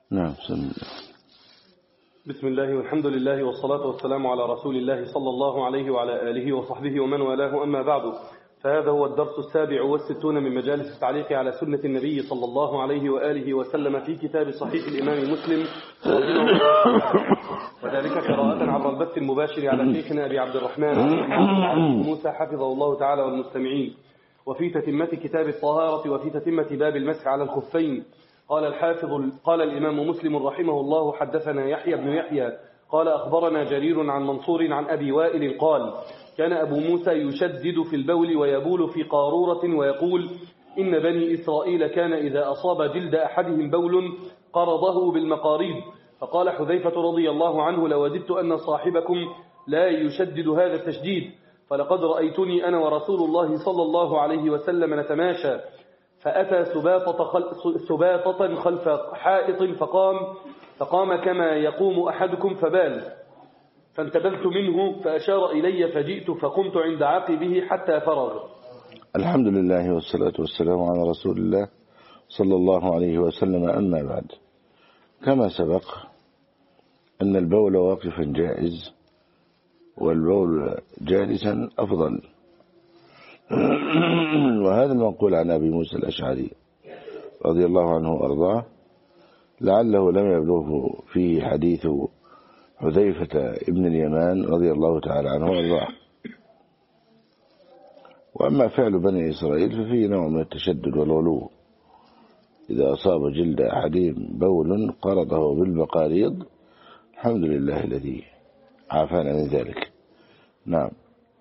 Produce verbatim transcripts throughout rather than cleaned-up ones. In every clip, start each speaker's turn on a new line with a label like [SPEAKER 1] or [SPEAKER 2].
[SPEAKER 1] نعم. بسم الله.
[SPEAKER 2] بسم الله والحمد لله والصلاة والسلام على رسول الله صلى الله عليه وعلى آله وصحبه ومن والاه، أما بعد، فهذا هو الدرس السابع والستون من مجالس التعليق على سنة النبي صلى الله عليه وآله وسلم في كتاب صحيح الإمام مسلم، وذلك قراءة عبر البث المباشر على شيخنا أبي عبد الرحمن موسى حفظه الله تعالى والمستمعين، وفي تتمة كتاب الطهارة وفي تتمة باب المسح على الخفين. قال الحافظ قال الإمام مسلم رحمه الله: حدثنا يحيى بن يحيى قال أخبرنا جرير عن منصور عن أبي وائل قال: كان أبو موسى يشدد في البول ويبول في قارورة ويقول: إن بني إسرائيل كان إذا أصاب جلد أحدهم بول قرضه بالمقاريض. فقال حذيفة رضي الله عنه: لوددت أن صاحبكم لا يشدد هذا التشديد، فلقد رأيتني أنا ورسول الله صلى الله عليه وسلم نتماشى، فأتى سباطة, خل... سباطة خلف حائط فقام فقام كما يقوم أحدكم فبال، فانتبذت منه فأشار إلي فجئت فقمت عند عقبه حتى فرغ.
[SPEAKER 1] الحمد لله والصلاة والسلام على رسول الله صلى الله عليه وسلم. أما بعد، كما سبق أن البول واقفا جائز والبول جالسا أفضل، وهذا المنقول عن أبي موسى الأشعري رضي الله عنه وأرضاه، لعله لم يبلغه فيه حديث حذيفة ابن اليمان رضي الله تعالى عنه وأرضاه. وأما فعل بني إسرائيل ففيه نوع من التشدد والغلو، إذا أصاب جلد أحدهم بول قرضه بالمقاريض، الحمد لله الذي عافانا من ذلك. نعم.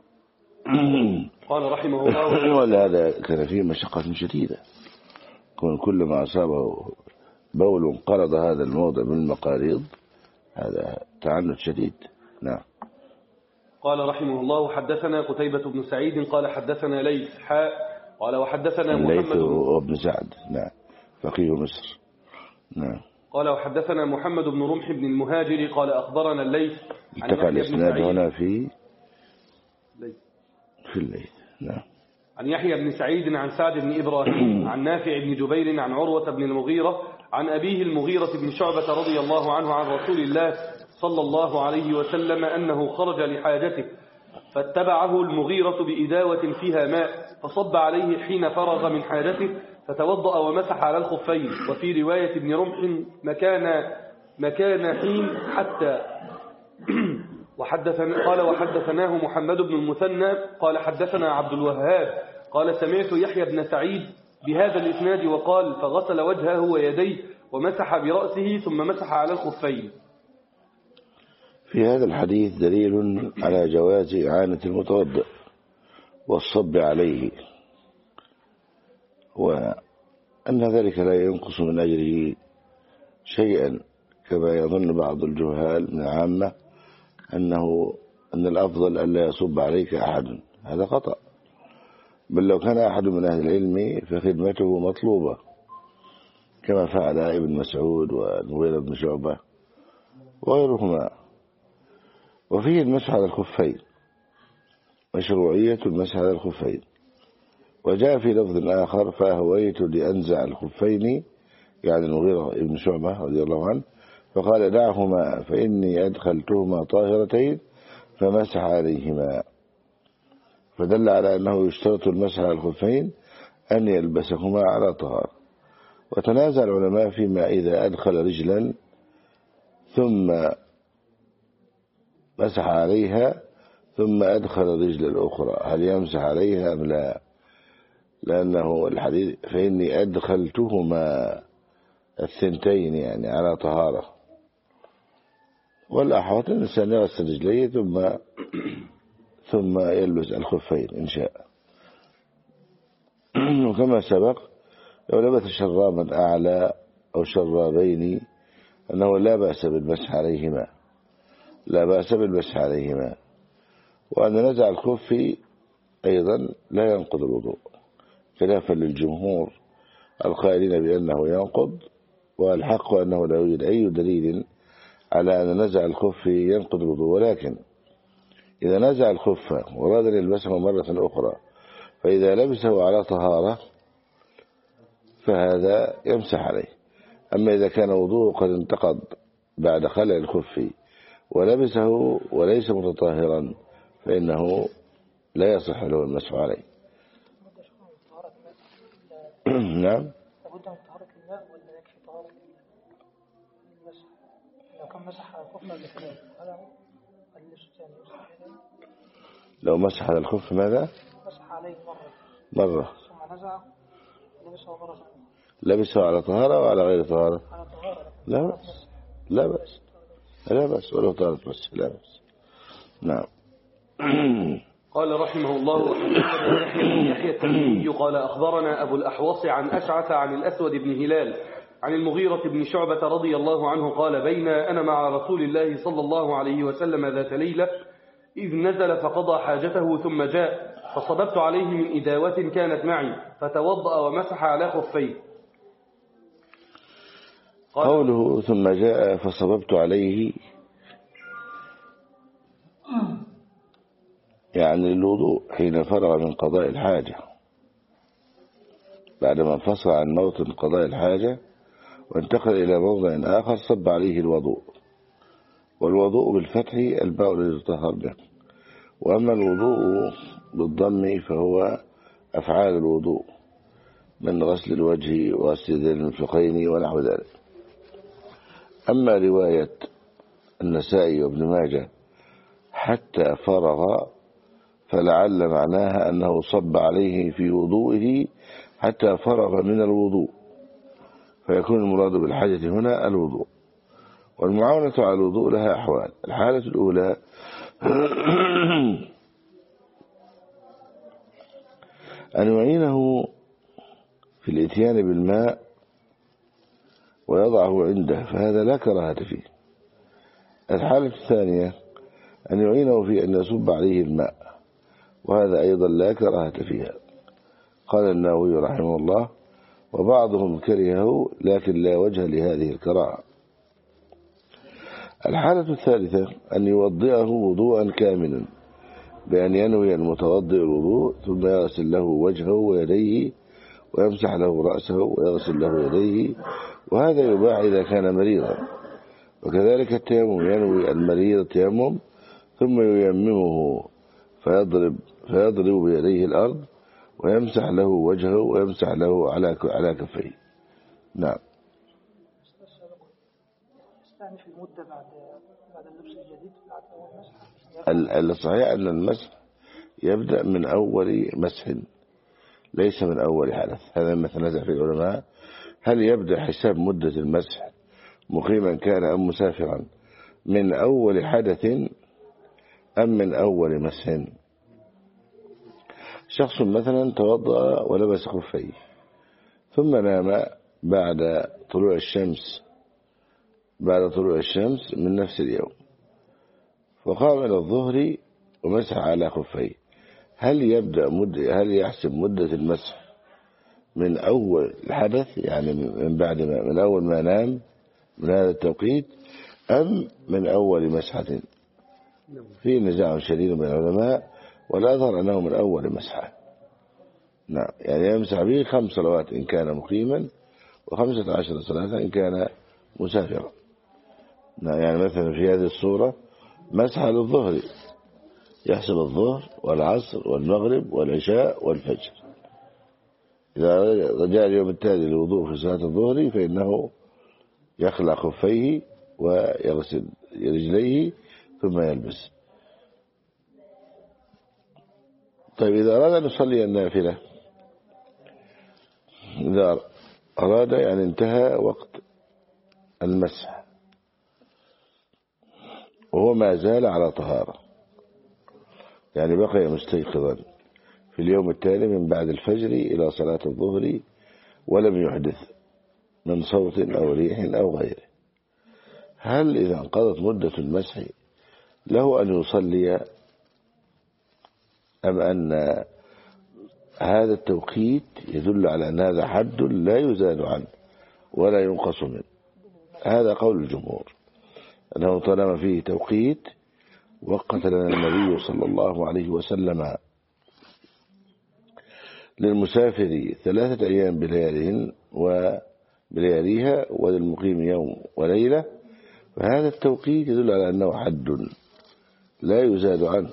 [SPEAKER 2] قال رحمه الله:
[SPEAKER 1] ولهذا كان فيه مشقة شديدة، كون كل ما أصابه بول قرض هذا الموضع بالمقاريض، هذا تعنت شديد. نعم.
[SPEAKER 2] قال رحمه الله: حدثنا قتيبة بن سعيد قال حدثنا ليث حاء قال وحدثنا محمد
[SPEAKER 1] بن سعد نعم فقيه مصر. نعم.
[SPEAKER 2] قال وحدثنا محمد بن رمح بن المهاجر قال أخبرنا الليث عن
[SPEAKER 1] اتقى الاسناد هنا في
[SPEAKER 2] ليث.
[SPEAKER 1] في الليث. نعم.
[SPEAKER 2] عن يحيى بن سعيد عن سعد بن إبراهيم عن نافع بن جبير عن عروة بن المغيرة عن أبيه المغيرة بن شعبة رضي الله عنه عن رسول الله صلى الله عليه وسلم أنه خرج لحاجته، فاتبعه المغيرة بإداوة فيها ماء فصب عليه حين فرغ من حاجته، فتوضأ ومسح على الخفين. وفي رواية ابن رمح مكان مكان حين حتى. وحدثنا قال وحدثناه محمد بن المثنى قال حدثنا عبد الوهاب قال سمعت يحيى بن سعيد بهذا الإسناد وقال: فغسل وجهه ويديه ومسح برأسه ثم مسح على الخفين.
[SPEAKER 1] في هذا الحديث دليل على جواز إعانة المتوضئ والصب عليه، وأن ذلك لا ينقص من أجره شيئا كما يظن بعض الجهال من العامة أنه أن الأفضل ألا يصب عليك أحد. هذا خطأ، بل لو كان أحد من أهل العلم فخدمته مطلوبة، كما فعل ابن مسعود والمغيرة بن شعبة وغيرهما. وفيه المسح على الخفين، مشروعية المسح على الخفين. وجاء في لفظ آخر: فأهويت لأنزع الخفين، يعني المغيرة بن شعبة رضي الله عنه، فقال: دعهما فإني أدخلتهما طاهرتين، فمسح عليهما. فدل على أنه يشترط المسح على الخفين أن يلبسهما على طهارة. وتنازع العلماء فيما إذا أدخل رجلا ثم مسح عليها ثم أدخل الرجل الأخرى، هل يمسح عليها أم لا؟ لأنه الحديث فإني أدخلتهما الثنتين يعني على طهارة، والأحوط الإنسان يغسل رجليه ثم ثم يلبس الخفين إن شاء. وكما سبق لو لبس شرابا أعلى أو شرابين أنه لا بأس بالمسح عليهما، لا بأس بالمسح عليهما. وأن نزع الخف أيضا لا ينقض الوضوء، خلافا للجمهور القائلين بأنه ينقض، والحق أنه لا يوجد أي دليل على أن نزع الخف ينقض الوضوء. ولكن إذا نزع الخف وأراد أن يلبسه مرة أخرى، فإذا لبسه على طهارة فهذا يمسح عليه. أما إذا كان وضوءه قد انتقض بعد خلع الخف ولبسه وليس متطهرا فإنه لا يصح له المسح عليه. نعم.
[SPEAKER 3] لابد من طهارة الماء ولا يكفي طهارة المسح؟ لو كان مسح على الخف قبل كده هذا هو اللبس الثاني
[SPEAKER 1] لو مسح على الخف ماذا؟
[SPEAKER 3] مسح عليه مرة
[SPEAKER 1] مرة
[SPEAKER 3] ثم نزعه لبسه مرة ثانية.
[SPEAKER 1] لبسه على طهارة وعلى غير طهارة؟
[SPEAKER 3] على طهارة.
[SPEAKER 1] لا بس لا بس لا بس ولو طهارة بس لا بس. نعم.
[SPEAKER 2] قال رحمه الله يحيى يحيى التميمي قال أخبرنا أبو الأحوص عن أشعث عن الأسود بن هلال عن المغيرة بن شعبة رضي الله عنه قال بين أنا مع رسول الله صلى الله عليه وسلم ذات ليلة إذ نزل فقضى حاجته ثم جاء فصببت عليه من إداوة كانت معي فتوضأ ومسح على خفيه.
[SPEAKER 1] قوله ثم جاء فصببت عليه يعني الوضوء حين فرغ من قضاء الحاجة بعدما انفصل عن موطن قضاء الحاجة وانتقل إلى موضع آخر صب عليه الوضوء. والوضوء بالفتح الماء الذي يتطهر به، وأما الوضوء بالضم فهو أفعال الوضوء من غسل الوجه وغسل المرفقين ونحو ذلك. أما رواية النسائي وابن ماجه حتى فرغ فلعل معناها أنه صب عليه في وضوئه حتى فرغ من الوضوء، فيكون المراد بالحاجة هنا الوضوء. والمعاونة على الوضوء لها أحوال. الحالة الأولى أن يعينه في الإتيان بالماء ويضعه عنده فهذا لا كراهة فيه. الحالة الثانية أن يعينه في أن يصب عليه الماء وهذا أيضا لا كراهة فيها. قال النووي رحمه الله وبعضهم كرهه لكن لا وجه لهذه الكراهة. الحالة الثالثة أن يوضئه وضوءا كاملا بأن ينوي المتوضئ الوضوء ثم يغسل له وجهه ويديه ويمسح له رأسه ويغسل له يديه، وهذا يباح إذا كان مريضا. وكذلك التيمم ينوي المريض التيمم ثم ييممه فيضرب فيضرب بيديه الأرض ويمسح له وجهه ويمسح له على على كفيه. نعم.
[SPEAKER 3] يعني في المدة بعد بعد اللبس الجديد بعد أول مسح.
[SPEAKER 1] الصحيح أن المسح يبدأ من أول مسح ليس من أول حدث. هذا ما تنازع في العلماء هل يبدأ حساب مدة المسح مقيما كان أم مسافرا من أول حدث أم من أول مسح. شخص مثلا توضأ ولبس خفيه ثم نام بعد طلوع الشمس بعد طلوع الشمس من نفس اليوم فقام إلى الظهر ومسح على خفيه، هل يبدأ مدة هل يحسب مدة المسح من أول الحدث يعني من بعد ما من أول ما نام من هذا التوقيت أم من أول مسحة؟ في نزاع شديد بين العلماء والأظهر أنه من أول مسحة. نعم، يعني يمسح به خمس صلوات إن كان مقيما وخمسة عشر صلاة إن كان مسافرا. نعم، يعني مثلا في هذه الصورة مسح للظهر يحسب الظهر والعصر والمغرب والعشاء والفجر. إذا جاء اليوم التالي للوضوء في صلاة الظهر فإنه يخلع خفيه ويغسل رجليه ثم يلبس. طيب إذا أراد أن يصلي النافلة إذا أراد يعني انتهى وقت المسح وهو ما زال على طهارة يعني بقي مستيقظا في اليوم التالي من بعد الفجر إلى صلاة الظهر ولم يحدث من صوت أو ريح أو غيره، هل إذا انقضت مدة المسح له أن يصلي أم أن هذا التوقيت يدل على أن هذا حد لا يزال عنه ولا ينقص منه؟ هذا قول الجمهور أنه طالما فيه توقيت وقت لنا النبي صلى الله عليه وسلم للمسافر ثلاثة أيام بلياليهن بلياليها وللمقيم يوم وليلة، فهذا التوقيت يدل على أنه حد لا يزاد عنه.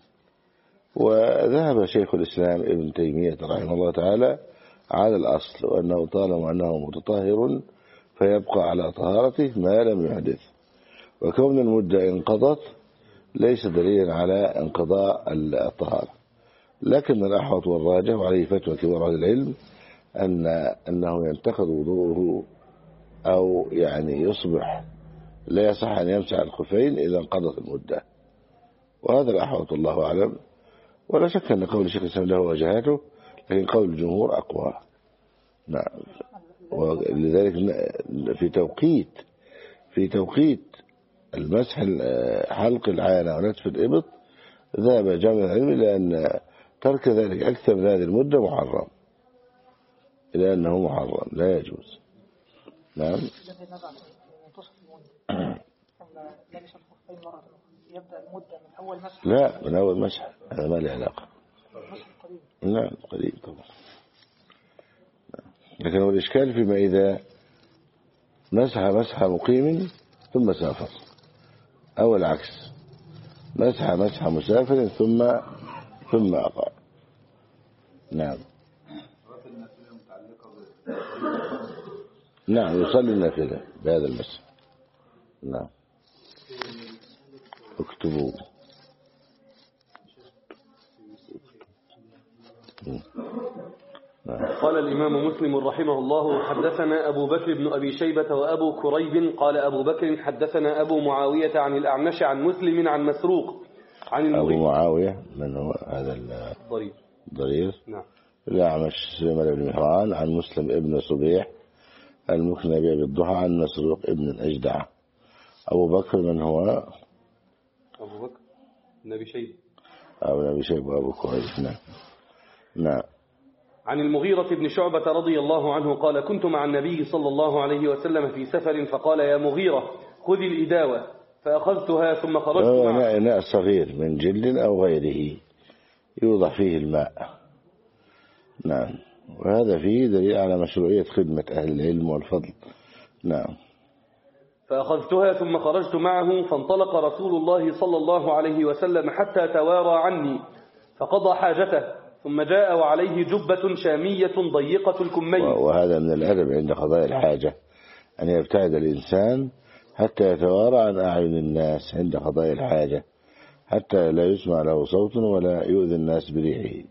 [SPEAKER 1] وذهب شيخ الإسلام ابن تيمية رحمه الله تعالى على الأصل، وأنه طالما أنه متطهر فيبقى على طهارته ما لم يحدث، وكون المدة انقضت ليس دليلا على انقضاء الطهارة. لكن الأحوط والراجح وعليه فتوى كبار أهل العلم أن أنه ينتقض وضوءه أو يعني يصبح لا يصح أن يمسح الخفين إذا انقضت المدة، وهذا الأحوط الله أعلم. ولا شك أن قول الشيخ الإسلام له وجهاته، لكن قول الجمهور أقوى. نعم. ولذلك في توقيت في توقيت المسح حلق العانة ونتف الإبط ذهب جامع العلم إلى أن ترك ذلك أكثر من هذه المدة محرم، إلى أنه محرم لا يجوز. نعم. لا، من أول مسح، هذا ما له علاقة. نعم قريب طبعا. لكن هو الإشكال فيما إذا مسح مسح مقيم ثم سافر، أو العكس، مسح مسح مسافر ثم ثم أقام. نعم. نعم يصلي النافلة بهذا المسح. نعم. اكتبوا.
[SPEAKER 2] قال الإمام مسلم رحمه الله: حدثنا أبو بكر بن أبي شيبة وأبو كريب قال أبو بكر حدثنا أبو معاوية عن الأعمش عن مسلم عن مسروق عن
[SPEAKER 1] أبو معاوية من هو هذا
[SPEAKER 2] الضرير؟
[SPEAKER 1] ضرير.
[SPEAKER 2] نعم.
[SPEAKER 1] الأعمش سليمان بن مهران عن مسلم ابن صبيح المكنى بأبي الضحى عن مسروق ابن الأجدع. أبو بكر من هو؟
[SPEAKER 2] أبو بكر بن أبي شيبة
[SPEAKER 1] أبو أبي شيبة وأبو كريب. نعم. نعم.
[SPEAKER 2] عن المغيرة بن شعبة رضي الله عنه قال: كنت مع النبي صلى الله عليه وسلم في سفر فقال: يا مغيرة خذ الإداوة، فأخذتها ثم خرجت معه.
[SPEAKER 1] إناء صغير من جلد أو غيره يوضع فيه الماء. نعم. وهذا فيه دليل على مشروعية خدمة أهل العلم والفضل. نعم.
[SPEAKER 2] فأخذتها ثم خرجت معه، فانطلق رسول الله صلى الله عليه وسلم حتى توارى عني فقضى حاجته، ثم جاء وعليه جبة شامية ضيقة الكمين.
[SPEAKER 1] وهذا من الأدب عند قضاء الحاجة أن يبتعد الإنسان حتى يتوارى عن أعين الناس عند قضاء الحاجة، حتى لا يسمع له صوت ولا يؤذي الناس بريحه.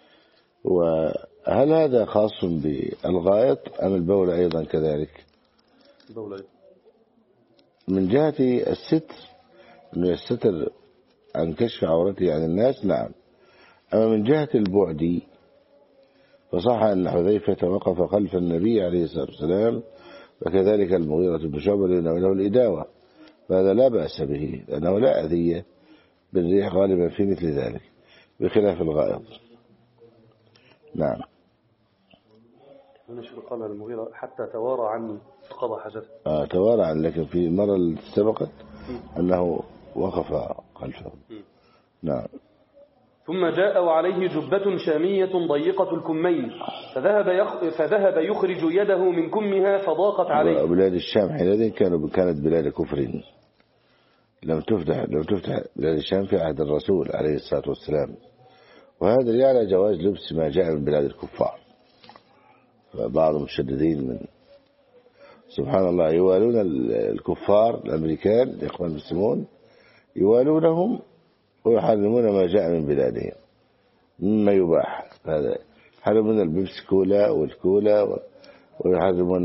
[SPEAKER 1] وهل هذا خاص بالغائط أم البول أيضا كذلك؟
[SPEAKER 2] البول
[SPEAKER 1] من جهة الستر، أنه يستتر عن كشف عورته عن الناس، نعم. أما من جهة البعد فصح أن حذيفة وقف خلف النبي عليه الصلاة والسلام، وكذلك المغيرة بن شعبة لأنه له الإداوة، فهذا لا بأس به لأنه لا أذية بالريح غالبا في مثل ذلك بخلاف الغائط. نعم.
[SPEAKER 2] أنا شو قال المغيرة حتى توارى عني فقضى حاجته.
[SPEAKER 1] آه توارى عني، لكن في المرة اللي سبقت أنه وقف خلفه. نعم.
[SPEAKER 2] ثم جاء وعليه جبة شامية ضيقة الكمين، فذهب يخ... فذهب يخرج يده من كمها فضاقت عليه.
[SPEAKER 1] بلاد الشام حينئذ كانوا كانت بلاد كفر، لم تفتح لم تفتح بلاد الشام في عهد الرسول عليه الصلاة والسلام، وهذا دليل على جواز لبس ما جاء من بلاد الكفار. بعض المشددين من سبحان الله يوالون الكفار الأمريكان الإخوان المسلمون، يوالونهم ويحرمون ما جاء من بلادهم مما يباح. هذا يحرمون البيبس كولا والكولا، ويحرمون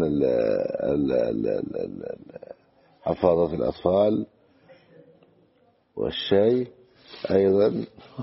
[SPEAKER 1] حفاضة الأطفال والشاي أيضا.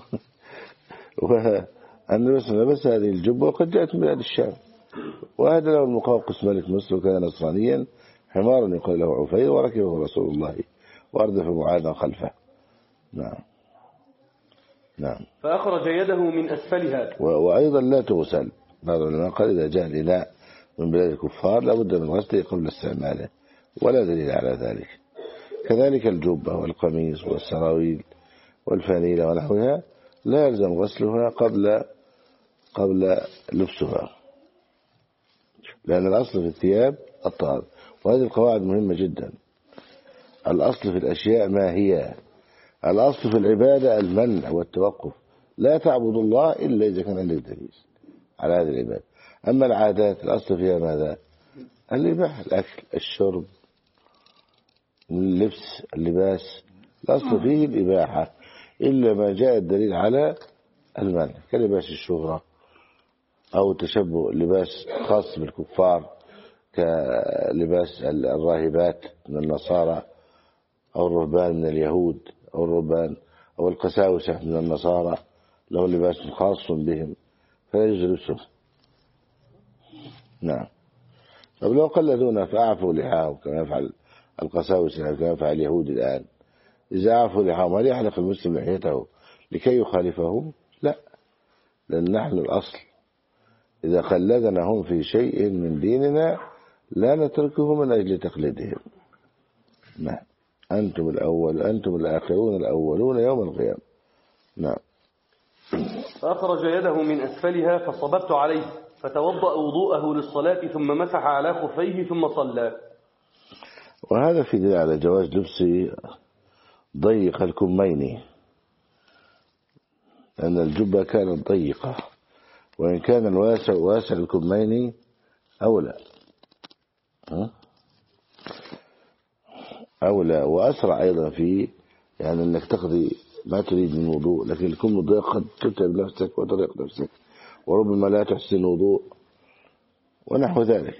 [SPEAKER 1] والنبي صلى الله عليه وسلم لبس هذه الجبة وقد جاءت من بلاد الشام. وهذا له المقوقس ملك مصر وكان نصرانيا، حمارا يقال له عفير، وركبه رسول الله وأردف معاذا خلفه. نعم. نعم.
[SPEAKER 2] فأخرج يده من أسفلها.
[SPEAKER 1] وأيضا لا تغسل. بعض العلماء قال إذا جاء الإناء من بلاد الكفار لابد من غسله قبل استعماله، ولا دليل على ذلك. كذلك الجبة والقميص والسراويل والفانيلة ونحوها لا يلزم غسلها قبل قبل لبسها، لأن الأصل في الثياب الطهارة. وهذه القواعد مهمة جدا. الأصل في الأشياء ما هي؟ الأصل في العبادة المنع والتوقف، لا تعبد الله إلا إذا كان عندك دليل على هذه العبادة. أما العادات الأصل فيها ماذا؟ الإباحة، الأكل، الشرب، اللبس، اللباس، الأصل فيه الإباحة إلا ما جاء الدليل على المنع، كلباس الشهرة أو تشبه لباس خاص بالكفار كلباس الراهبات من النصارى أو الرهبان من اليهود أو الرهبان أو القساوسة من النصارى، له لباس خاص بهم فلا يجوز لبسه. نعم. طب لو قلدونا فأعفوا لحاهم كما يفعل القساوسة كما يفعل اليهود الآن، إذا أعفوا لحاهم هل يحلق المسلم لحيته لكي يخالفهم؟ لا، لأن نحن الأصل إذا قلدنا هم في شيء من ديننا لا نتركه من أجل تقليدهم. نعم. أنتم الأول أنتم الآخرون الأولون يوم القيامة. نعم.
[SPEAKER 2] فأخرج يده من أسفلها فصببت عليه فتوضأ وضوءه للصلاة ثم مسح على خفيه ثم صلى.
[SPEAKER 1] وهذا في دليل على جواز لبس ضيق الكمين، لأن الجبة كانت ضيقة، وإن كان الواسع واسع الكمين أولى أولى وأسرع أيضا في يعني أنك تقضي ما تريد من وضوء، لكن الكم الضيق قد تتعب نفسك وتضيق نفسك وربما لا تحسن وضوء ونحو ذلك.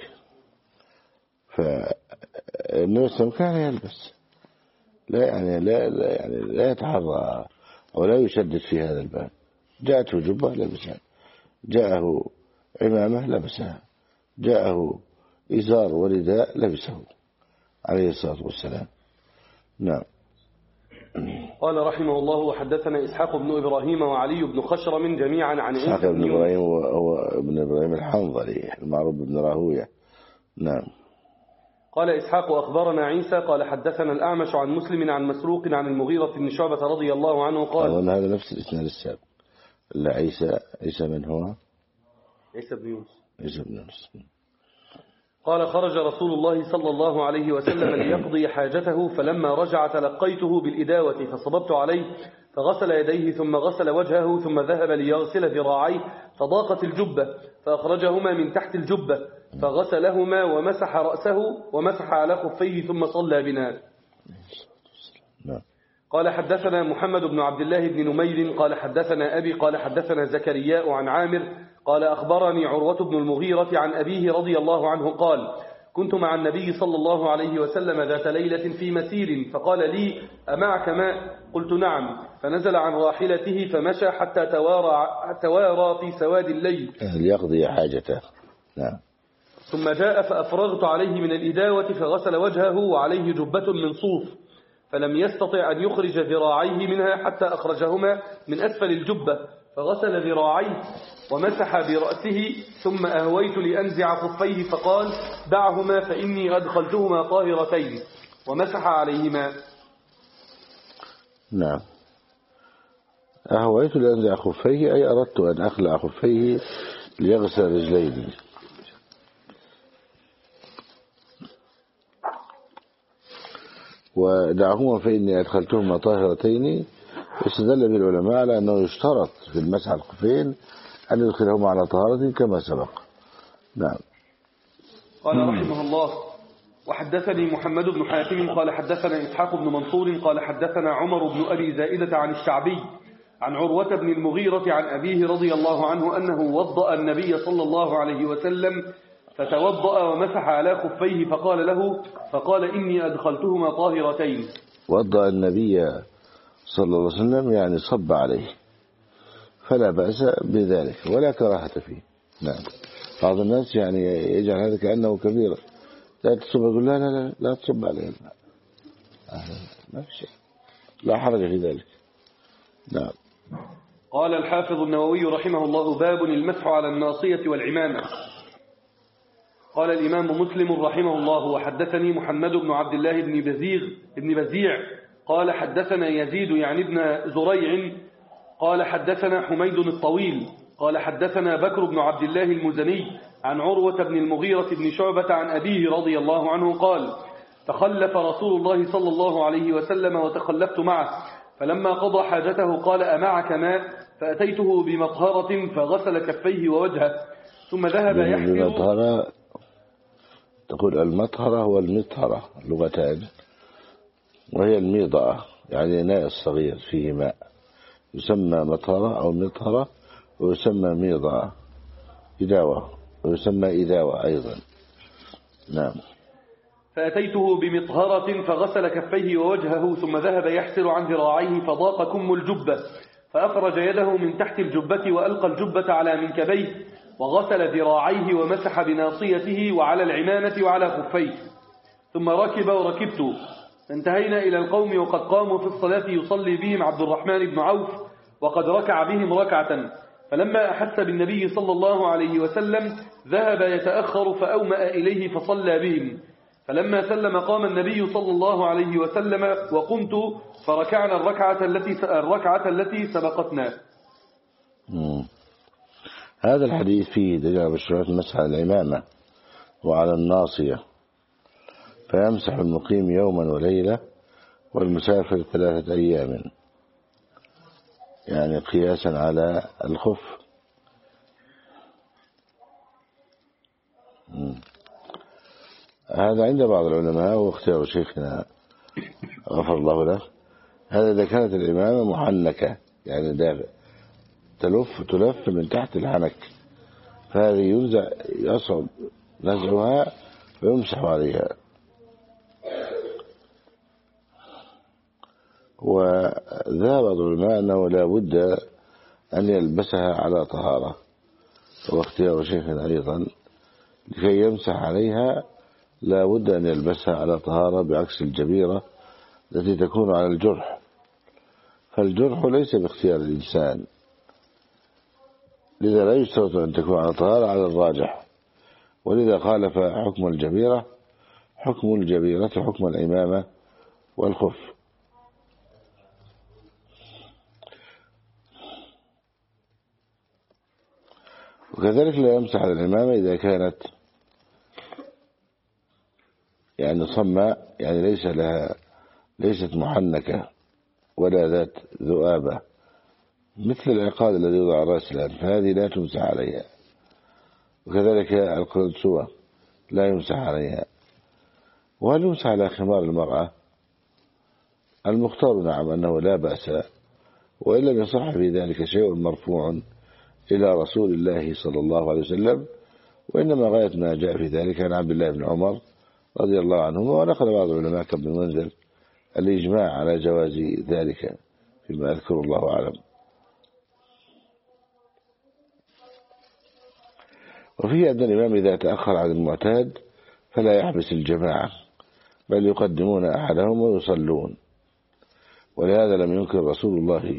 [SPEAKER 1] فالنبي صلى الله عليه وسلم كان يلبس لا يعني لا, لا يعني لا يتحرى أو لا يشدد في هذا الباب. جاءته جبة لبسها، جاءه عمامة لبسها، جاءه إزار ورداء لبسه عليه الصلاة والسلام. نعم.
[SPEAKER 2] قال رحمه الله وحدثنا إسحاق بن إبراهيم وعلي بن خشرم جميعا عن
[SPEAKER 1] إسحاق بن إبراهيم هو ابن إبراهيم الحنظلي المعروف بن راهوية. نعم.
[SPEAKER 2] قال إسحاق أخبرنا عيسى قال حدثنا الأعمش عن مسلم عن مسروق عن المغيرة بن شعبة رضي الله عنه قال
[SPEAKER 1] أظن هذا نفس الإسناد السابق. لا عيسى عيسى من هو؟
[SPEAKER 2] عيسى بن يونس.
[SPEAKER 1] عيسى بن يونس.
[SPEAKER 2] قال خرج رسول الله صلى الله عليه وسلم ليقضي حاجته فلما رجع تلقيته بالإداوة فصببت عليه فغسل يديه ثم غسل وجهه ثم ذهب ليغسل ذراعيه فضاقت الجبة فأخرجهما من تحت الجبة فغسلهما ومسح رأسه ومسح على خفيه ثم صلى بنا. قال حدثنا محمد بن عبد الله بن نمير قال حدثنا أبي قال حدثنا زكرياء عن عامر قال أخبرني عروة بن المغيرة عن أبيه رضي الله عنه قال كنت مع النبي صلى الله عليه وسلم ذات ليلة في مسير فقال لي أمعك ماء؟ قلت نعم، فنزل عن راحلته فمشى حتى توارى, توارى في سواد الليل
[SPEAKER 1] ليقضي حاجته. نعم.
[SPEAKER 2] ثم جاء فأفرغت عليه من الإداوة فغسل وجهه وعليه جبة من صوف فلم يستطع أن يخرج ذراعيه منها حتى أخرجهما من أسفل الجبة فغسل ذراعيه ومسح برأسه ثم أهويت لأنزع خفيه فقال دعهما فإني أدخلتهما طاهرتين ومسح عليهما.
[SPEAKER 1] نعم. أهويت لأنزع خفيه أي أردت أن أخلع خفيه ليغسل رجليه. ودعهما فإني أدخلتهما طاهرتين. استدل بالعلماء على أنه يشترط في المسح على الخفين أن يدخلهما على طهارة كما سبق. نعم.
[SPEAKER 2] قال رحمه الله وحدثني محمد بن حاتم قال حدثنا إسحاق بن منصور قال حدثنا عمر بن أبي زائدة عن الشعبي عن عروة بن المغيرة عن أبيه رضي الله عنه أنه وضأ النبي صلى الله عليه وسلم فتوضأ ومسح على خفيه فقال له فقال إني أدخلتهما طاهرتين.
[SPEAKER 1] وضأ النبي صلى الله عليه وسلم يعني صب عليه فلا بأس بذلك ولا كراهة فيه. نعم. بعض الناس يعني يجعل هذا كأنه كبيرة، لا تصب، يقول لا لا لا لا تصب عليه، ما في شيء، لا حرج في ذلك. نعم.
[SPEAKER 2] قال الحافظ النووي رحمه الله باب المسح على الناصية والعمامة. قال الإمام مسلم رحمه الله وحدثني محمد بن عبد الله بن بزيغ بن بزيع قال حدثنا يزيد يعني ابن زريع قال حدثنا حميد الطويل قال حدثنا بكر بن عبد الله المزني عن عروة بن المغيرة بن شعبة عن أبيه رضي الله عنه قال: تخلف رسول الله صلى الله عليه وسلم وتخلفت معه، فلما قضى حاجته قال: أمعك ماء؟ فأتيته بمطهرة فغسل كفيه ووجهه ثم ذهب يحفر.
[SPEAKER 1] بمطهرة تقول المطهرة والمطهرة لغتان، وهي الميضة يعني إناء الصغير فيه ماء يسمى مطهرة أو مطهرة، ويسمى ميضة إداوة، ويسمى إداوة أيضا. نعم.
[SPEAKER 2] فأتيته بمطهرة فغسل كفيه ووجهه ثم ذهب يحسر عن ذراعيه فضاق كم الجبة، فأخرج يده من تحت الجبة وألقى الجبة على منكبيه وغسل ذراعيه ومسح بناصيته وعلى العمامة وعلى خفيه، ثم ركب وركبت، فانتهينا إلى القوم وقد قاموا في الصلاة يصلي بهم عبد الرحمن بن عوف وقد ركع بهم ركعة، فلما أحس بالنبي صلى الله عليه وسلم ذهب يتأخر فأومأ إليه فصلى بهم، فلما سلم قام النبي صلى الله عليه وسلم وقمت فركعنا الركعة التي الركعة التي سبقتنا.
[SPEAKER 1] مم. هذا الحديث فيه دليل على مشروعية مسح على العمامة وعلى الناصية، فيمسح المقيم يوما وليلة والمسافر ثلاثة أيام، يعني قياسا على الخف. مم. هذا عند بعض العلماء واختيار شيخنا غفر الله له، هذا إذا كانت العمامة محنكة يعني دافئ تلف تلف من تحت الحنك، فهذه ينزع يصعب نزعها ويمسح عليها. وذهب بعض العلماء أنه لا بد أن يلبسها على طهارة، واختيار شيخنا أيضا لكي يمسح عليها لا بد أن يلبسها على طهارة، بعكس الجبيرة التي تكون على الجرح، فالجرح ليس باختيار الإنسان، لذا لا يشترط أن تكون على طهارة على الراجح، ولذا خالف حكم الجبيرة حكم الجبيرة حكم الإمامة والخف. وكذلك لا يمسح على الإمامة إذا كانت يعني صماء، يعني ليس لها ليست محنكة ولا ذات ذؤابة مثل العقاد الذي يوضع على رأس الأنف، فهذه لا تمسح عليها. وكذلك القلنسوة لا يمسح عليها. وهل يمسح على خمار المرأة؟ المختار نعم أنه لا بأس، وإن لم يصح في ذلك شيء مرفوع إلى رسول الله صلى الله عليه وسلم، وإنما غاية ما جاء في ذلك عن عبد الله بن عمر رضي الله عنهما، ونقل بعض العلماء كابن المنذر الإجماع على جواز ذلك فيما أذكر الله أعلم. وفيه أن الإمام إذا تأخر عن المعتاد فلا يحبس الجماعة، بل يقدمون أحدهم ويصلون، ولهذا لم ينكر رسول الله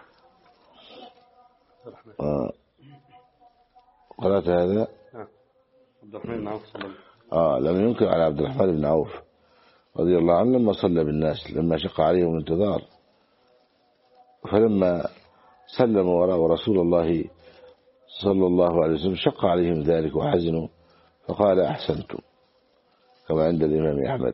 [SPEAKER 1] آه قرأت هذا
[SPEAKER 2] عبد الرحمن بن عوف صلى
[SPEAKER 1] آه لم ينكر على عبد الرحمن بن عوف رضي الله عنه لما صلى بالناس، لما شق عليهم الانتظار، فلما سلموا وراء رسول الله صلى الله عليه وسلم شق عليهم ذلك وحزنوا، فقال أحسنتم، كما عند الإمام أحمد.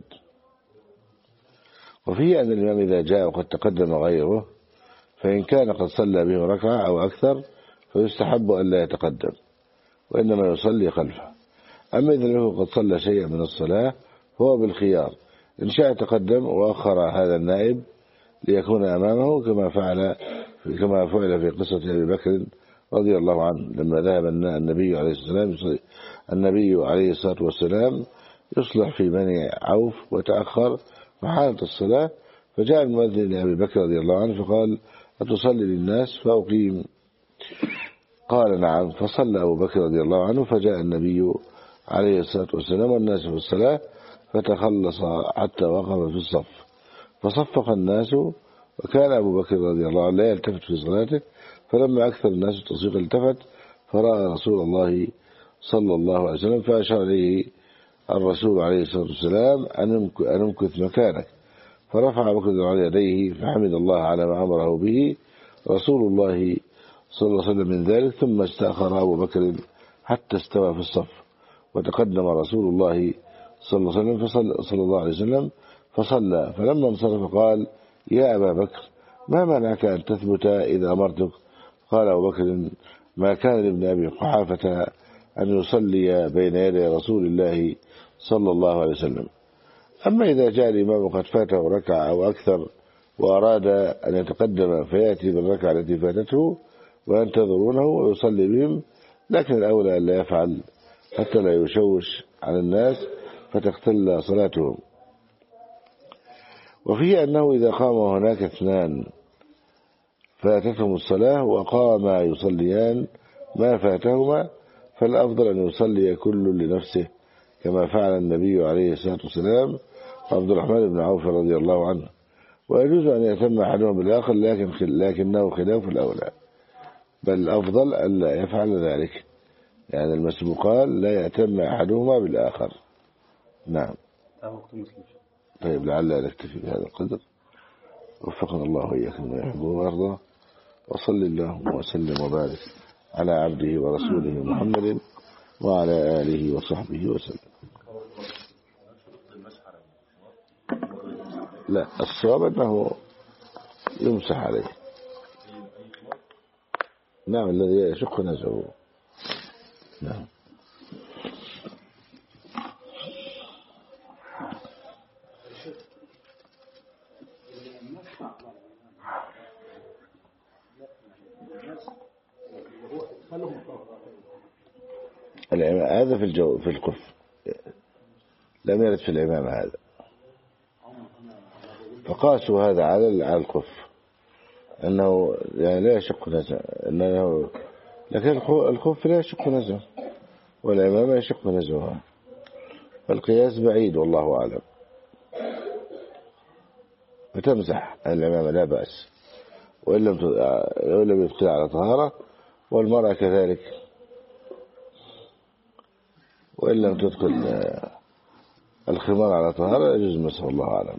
[SPEAKER 1] وفيه أن الإمام إذا جاء وقد تقدم غيره فإن كان قد صلى به ركعة أو أكثر فيستحب أن لا يتقدم، وإنما يصلي خلفه. أما إذا له قد صلى شيئا من الصلاة فهو بالخيار، إن شاء تقدم وأخر هذا النائب ليكون أمامه، كما فعل كما فعل في قصة أبي بكر رضي الله عنه لما ذهب النبي عليه الصلاة والسلام النبي عليه الصلاة والسلام يصلح في بني عوف وتأخر فحانت الصلاة، فجاء المؤذن لأبي بكر رضي الله عنه فقال: أتصلي للناس فأقيم؟ قال: نعم. فصلى أبو بكر رضي الله عنه، فجاء النبي عليه الصلاة والسلام والناس في الصلاة فتخلص حتى وقف في الصف، فصفق الناس، وكان أبو بكر رضي الله عنه لا يلتفت في صلاته، فلما أكثر الناس التصفيق التفت فرأى رسول الله صلى الله عليه وسلم، فأشار إليه الرسول عليه الصلاة والسلام أن امكث مكانك، فرفع أبو بكر على يديه فحمد الله على ما أمره به رسول الله صلى الله عليه وسلم من ذلك، ثم استأخر أبو بكر حتى استوى في الصف، وتقدم رسول الله صلى الله عليه وسلم فصلى, صلى الله عليه وسلم فصلى، فلما انصرف قال: يا أبا بكر ما منعك أن تثبت إذا أمرتك؟ قال أبو بكر: ما كان لابن أبي قحافة أن يصلي بين يدي رسول الله صلى الله عليه وسلم. أما إذا جاء الإمام قد فاته ركعة أو أكثر وأراد أن يتقدم فيأتي بالركعة التي فاتته وينتظرونه ويصلي بهم، لكن الأولى أن لا يفعل حتى لا يشوش على الناس فتختل صلاتهم. وفيه أنه إذا قام هناك اثنان فاتتهم الصلاة وقاما يصليان ما فاتهما فالأفضل أن يصلي كل لنفسه كما فعل النبي عليه الصلاة والسلام عبد الرحمن بن عوف رضي الله عنه، ويجوز أن يتم أحدهم بالآخر لكن لكنه خلاف الأولى، بل الأفضل أن لا يفعل ذلك، يعني المسبوقان لا يتم أحدهما بالآخر. نعم. طيب لعل نكتفي بهذا القدر، وفقنا الله وإياكم ما يحبه ويرضى، وصل اللهم وسلم وبارك على عبده ورسوله محمد وعلى آله وصحبه وسلم. لا، الصواب أنه يمسح عليه. نعم، الذي يشق نزعه. نعم. هذا في الجو في الكف، لم يرد في الإمام هذا، فقاسوا هذا على على الكف أنه يعني لا يشق نزع، أنه لكن الكف لا يشق نزع والإمام يشق نزعها، فالقياس بعيد والله أعلم. فتمزح الإمام لا بأس، وإن لم وإن لم يبقي على طهارة، والمرأة كذلك وإن لم تدخل الخمار على طهارة يجوز مسح، الله أعلم.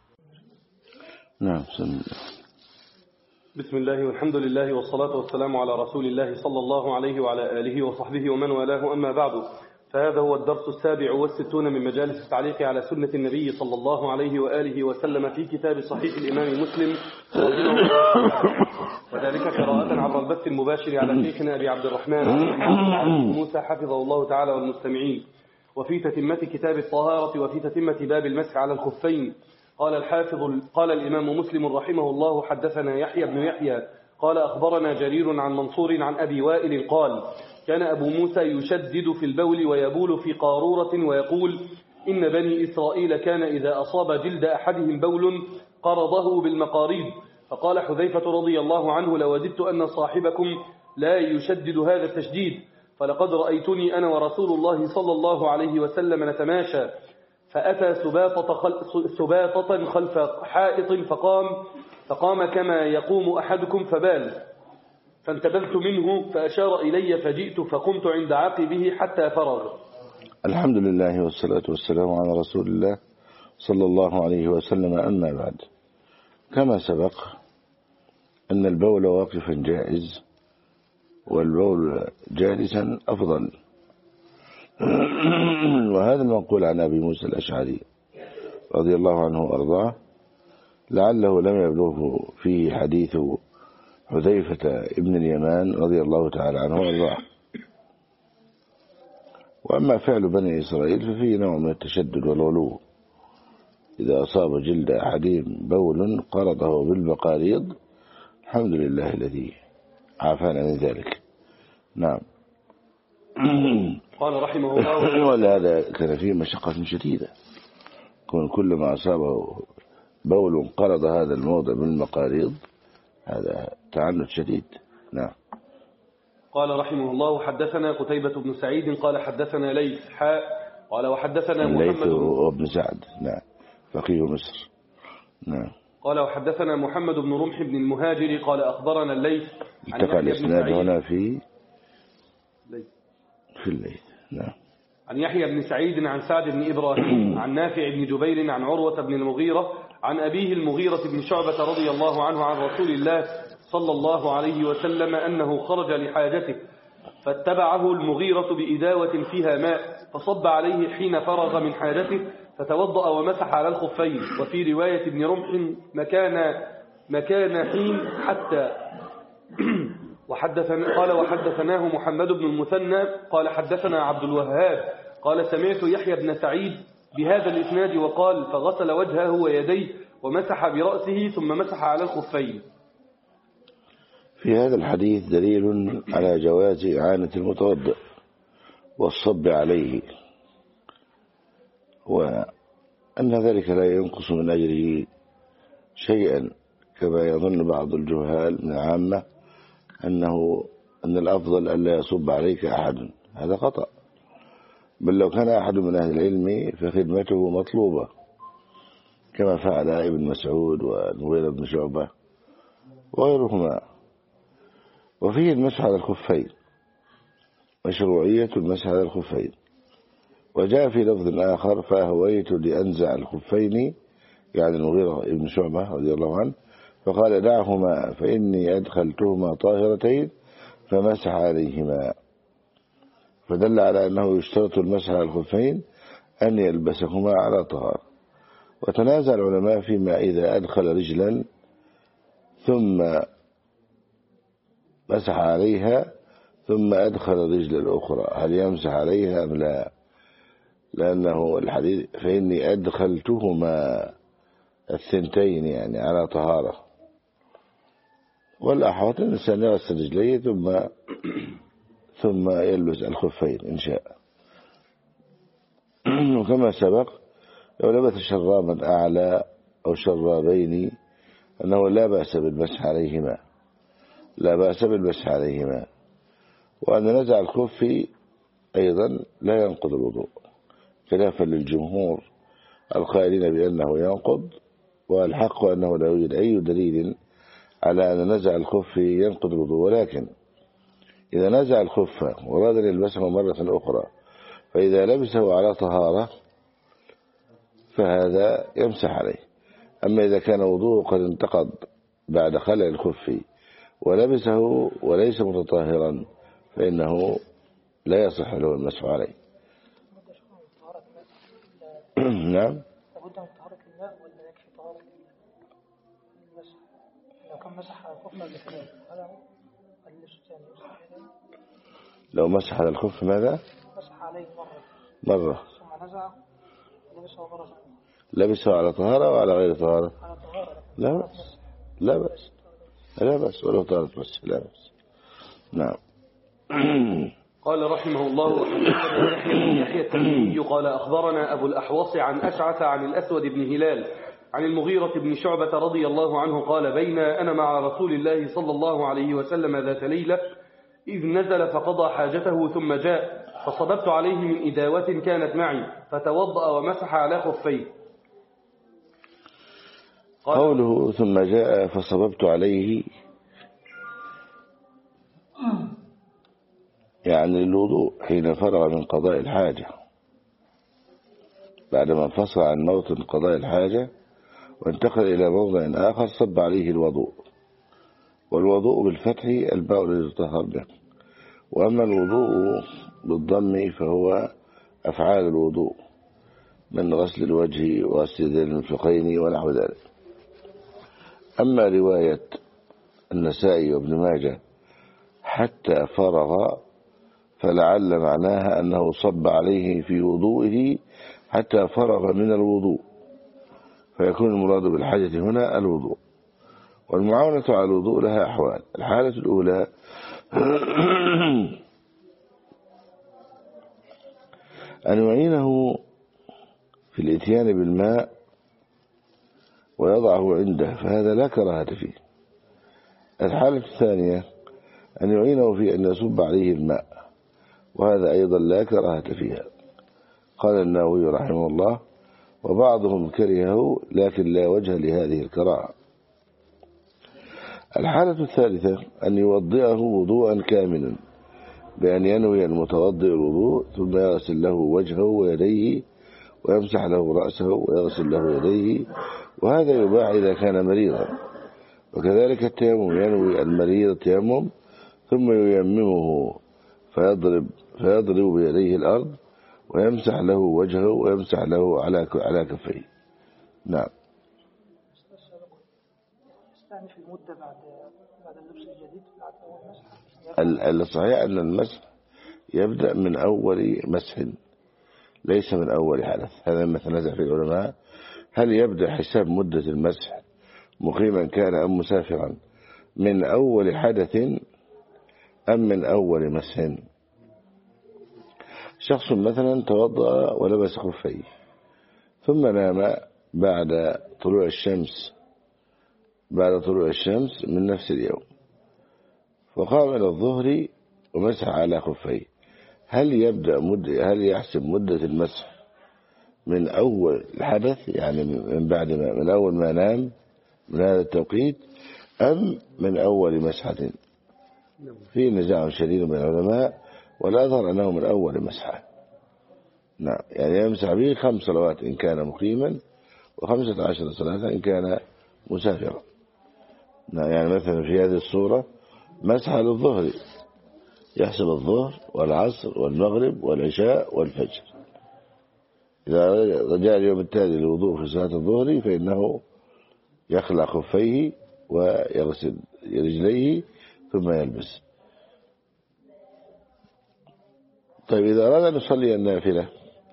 [SPEAKER 1] نعم.
[SPEAKER 2] بسم الله والحمد لله والصلاة والسلام على رسول الله صلى الله عليه وعلى آله وصحبه ومن والاه، أما بعد، فهذا هو الدرس السابع والستون من مجالس التعليق على سنة النبي صلى الله عليه وآله وسلم في كتاب صحيح الإمام مسلم، وذلك قراءة عبر البث المباشر على شيخنا أبي عبد الرحمن موسى حفظه الله تعالى والمستمعين، وفي تتمة كتاب الطهارة وفي تتمة باب المسح على الخفين. قال الحافظ قال الإمام مسلم رحمه الله: حدثنا يحيى بن يحيى قال أخبرنا جرير عن منصور عن أبي وائل قال: كان أبو موسى يشدد في البول ويبول في قارورة ويقول: إن بني إسرائيل كان إذا أصاب جلد أحدهم بول قرضه بالمقاريض. فقال حذيفة رضي الله عنه: لوددت أن صاحبكم لا يشدد هذا التشديد، فلقد رأيتني أنا ورسول الله صلى الله عليه وسلم نتماشى، فأتى سباطة, خل... سباطة خلف حائط فقام فقام كما يقوم أحدكم فبال، فانتبذت منه فأشار إلي فجئت فقمت عند عقبه حتى فرغ.
[SPEAKER 1] الحمد لله والصلاة والسلام على رسول الله صلى الله عليه وسلم. أما بعد، كما سبق أن البول واقفا جائز والبول جالسا أفضل، وهذا المنقول عن أبي موسى الأشعري رضي الله عنه وأرضاه، لعله لم يبلغه فيه حديث حذيفة ابن اليمان رضي الله تعالى عنه وأرضاه. وأما فعل بني إسرائيل ففيه نوع من التشدد والغلو، إذا أصاب جلد أحدهم بول قرضه بالمقاريض، الحمد لله الذي عافانا من ذلك. نعم.
[SPEAKER 2] قال رحمه الله:
[SPEAKER 1] ولهذا كان فيه مشقة شديدة، كون كل ما أصابه بول قرض هذا الموضع بالمقاريض، هذا تعنت شديد. نعم.
[SPEAKER 2] قال رحمه الله: حدثنا قتيبة بن سعيد قال حدثنا ليث حاء قال وحدثنا محمد
[SPEAKER 1] بن سعد نعم فقيه مصر. نعم.
[SPEAKER 2] قال وحدثنا محمد بن رمح بن المهاجر قال أخبرنا الليث عن
[SPEAKER 1] يحيى بن سعيد هنا في
[SPEAKER 2] ليث
[SPEAKER 1] في الليث. نعم.
[SPEAKER 2] عن يحيى بن سعيد عن سعد بن إبراهيم عن نافع بن جبير عن عروة بن المغيرة عن أبيه المغيرة بن شعبة رضي الله عنه عن رسول الله صلى الله عليه وسلم أنه خرج لحاجته فاتبعه المغيرة بإداوة فيها ماء فصب عليه حين فرغ من حاجته فتوضأ ومسح على الخفين. وفي رواية ابن رمح مكان مكان حين حتى وحدثنا قال وحدثناه محمد بن المثنى قال حدثنا عبد الوهاب قال سمعت يحيى بن سعيد بهذا الإسناد وقال فغسل وجهه ويديه ومسح برأسه ثم مسح على الخفين.
[SPEAKER 1] في هذا الحديث دليل على جواز إعانة المتوضئ والصب عليه، وأن ذلك لا ينقص من أجره شيئا كما يظن بعض الجهال من العامة أنه أن الأفضل ألا يصب عليك أحد. هذا خطأ، بل لو كان أحد من أهل العلم فخدمته مطلوبة كما فعل ابن مسعود والمغيرة بن شعبة وغيرهما. وفيه المسح على الخفين، مشروعية المسح على الخفين. وجاء في لفظ آخر فأهويت لأنزع الخفين، يعني المغيرة بن شعبة رضي الله عنه، فقال دعهما فإني أدخلتهما طاهرتين فمسح عليهما، فدل على أنه يشترط المسح على الخفين أن يلبسهما على طهارة. وتنازع العلماء فيما إذا أدخل رجلا ثم مسح عليها ثم أدخل الرجل الأخرى هل يمسح عليها أم لا، لأنه الحديث فإني أدخلتهما الثنتين يعني على طهارة، والأحوط الإنسان يغسل رجليه ثم ثم يلبس الخفين إن شاء. وكما سبق لو لبس شرابا أعلى أو شرابين أنه لا بأس بالمسح عليهما لا بأس بالمسح عليهما وأن نزع الخف أيضا لا ينقض الوضوء، خلافا للجمهور القائلين بأنه ينقض، والحق أنه لا يوجد أي دليل على أن نزع الخف ينقض الوضوء. ولكن إذا نزع الخف وأراد أن يلبسه مرة أخرى فإذا لبسه على طهارة فهذا يمسح عليه. أما إذا كان وضوءه قد انتقض بعد خلع الخف ولبسه وليس متطهرا فإنه لا يصح له المسح عليه. نعم.
[SPEAKER 3] لابد من طهارة الماء ولا يكفي طهارة المسح؟ لو كان مسح على الخف بالكلام هذا هو
[SPEAKER 1] لو مسح على الخف ماذا؟
[SPEAKER 3] مسح عليه
[SPEAKER 1] مرة مرة
[SPEAKER 3] ثم نزع لبسه مرة ثانية.
[SPEAKER 1] لبسه على طهارة وعلى غير طهارة؟
[SPEAKER 3] على طهارة.
[SPEAKER 1] لا بس لا بس لا بس ولو طهارة بس لا بس. نعم.
[SPEAKER 2] قال رحمه الله يحيى يحيى التميمي قال أخبرنا أبو الأحوص عن أشعث عن الأسود بن هلال عن المغيرة بن شعبة رضي الله عنه قال بين أنا مع رسول الله صلى الله عليه وسلم ذات ليلة إذ نزل فقضى حاجته ثم جاء فصببت عليه من إداوة كانت معي فتوضأ ومسح على خفيه.
[SPEAKER 1] قوله ثم جاء فصببت عليه يعني الوضوء حين فرغ من قضاء الحاجة، بعدما انفصل عن موطن قضاء الحاجة وانتقل إلى موضع آخر صب عليه الوضوء. والوضوء بالفتح الماء الذي يتطهر به، وأما الوضوء بالضم فهو أفعال الوضوء من غسل الوجه وغسل المرفقين ونحو ذلك. أما رواية النسائي وابن ماجه حتى فرغ فلعل معناها أنه صب عليه في وضوئه حتى فرغ من الوضوء، فيكون المراد بالحاجة هنا الوضوء. والمعاونة على الوضوء لها أحوال. الحالة الأولى أن يعينه في الإتيان بالماء ويضعه عنده فهذا لا كراهة فيه. الحالة الثانية أن يعينه في أن يصب عليه الماء وهذا أيضا لا كراهة فيها. قال النووي رحمه الله وبعضهم كرهه لكن لا وجه لهذه الكراهة. الحالة الثالثة أن يوضئه وضوءا كاملا بأن ينوي المتوضئ الوضوء ثم يغسل له وجهه ويديه ويمسح له رأسه ويغسل له يديه، وهذا يباح إذا كان مريضا. وكذلك التيمم ينوي المريض التيمم ثم ييممه فيضرب فيضرب بيديه الأرض ويمسح له وجهه ويمسح له على على كفيه. نعم.
[SPEAKER 3] يستأنف المدة بعد بعد اللبس الجديد بعد أول مسح.
[SPEAKER 1] الصحيح أن المسح يبدأ من أول مسح ليس من أول حدث. هذا ما تنازع في العلماء، هل يبدأ حساب مدة المسح مقيما كان أم مسافرا من أول حدث أم من أول مسح؟ شخص مثلا توضأ ولبس خفيه ثم نام بعد طلوع الشمس بعد طلوع الشمس من نفس اليوم، فقام إلى الظهر ومسح على خفيه، هل يبدأ مدة هل يحسب مدة المسح من أول الحدث يعني من بعد ما من أول ما نام من هذا التوقيت أم من أول مسحة؟ في نزاع شديد بين العلماء، والأظهر أنه من أول مسحة. نعم، يعني يمسح به خمس صلوات إن كان مقيما وخمسة عشر صلاة إن كان مسافرا. نعم، يعني مثلا في هذه الصورة مسح للظهر يحسب الظهر والعصر والمغرب والعشاء والفجر. إذا رجع اليوم التالي للوضوء في صلاة الظهر فإنه يخلع خفيه ويغسل رجليه ثم يلبس. طيب إذا أراد أن يصلي النافلة،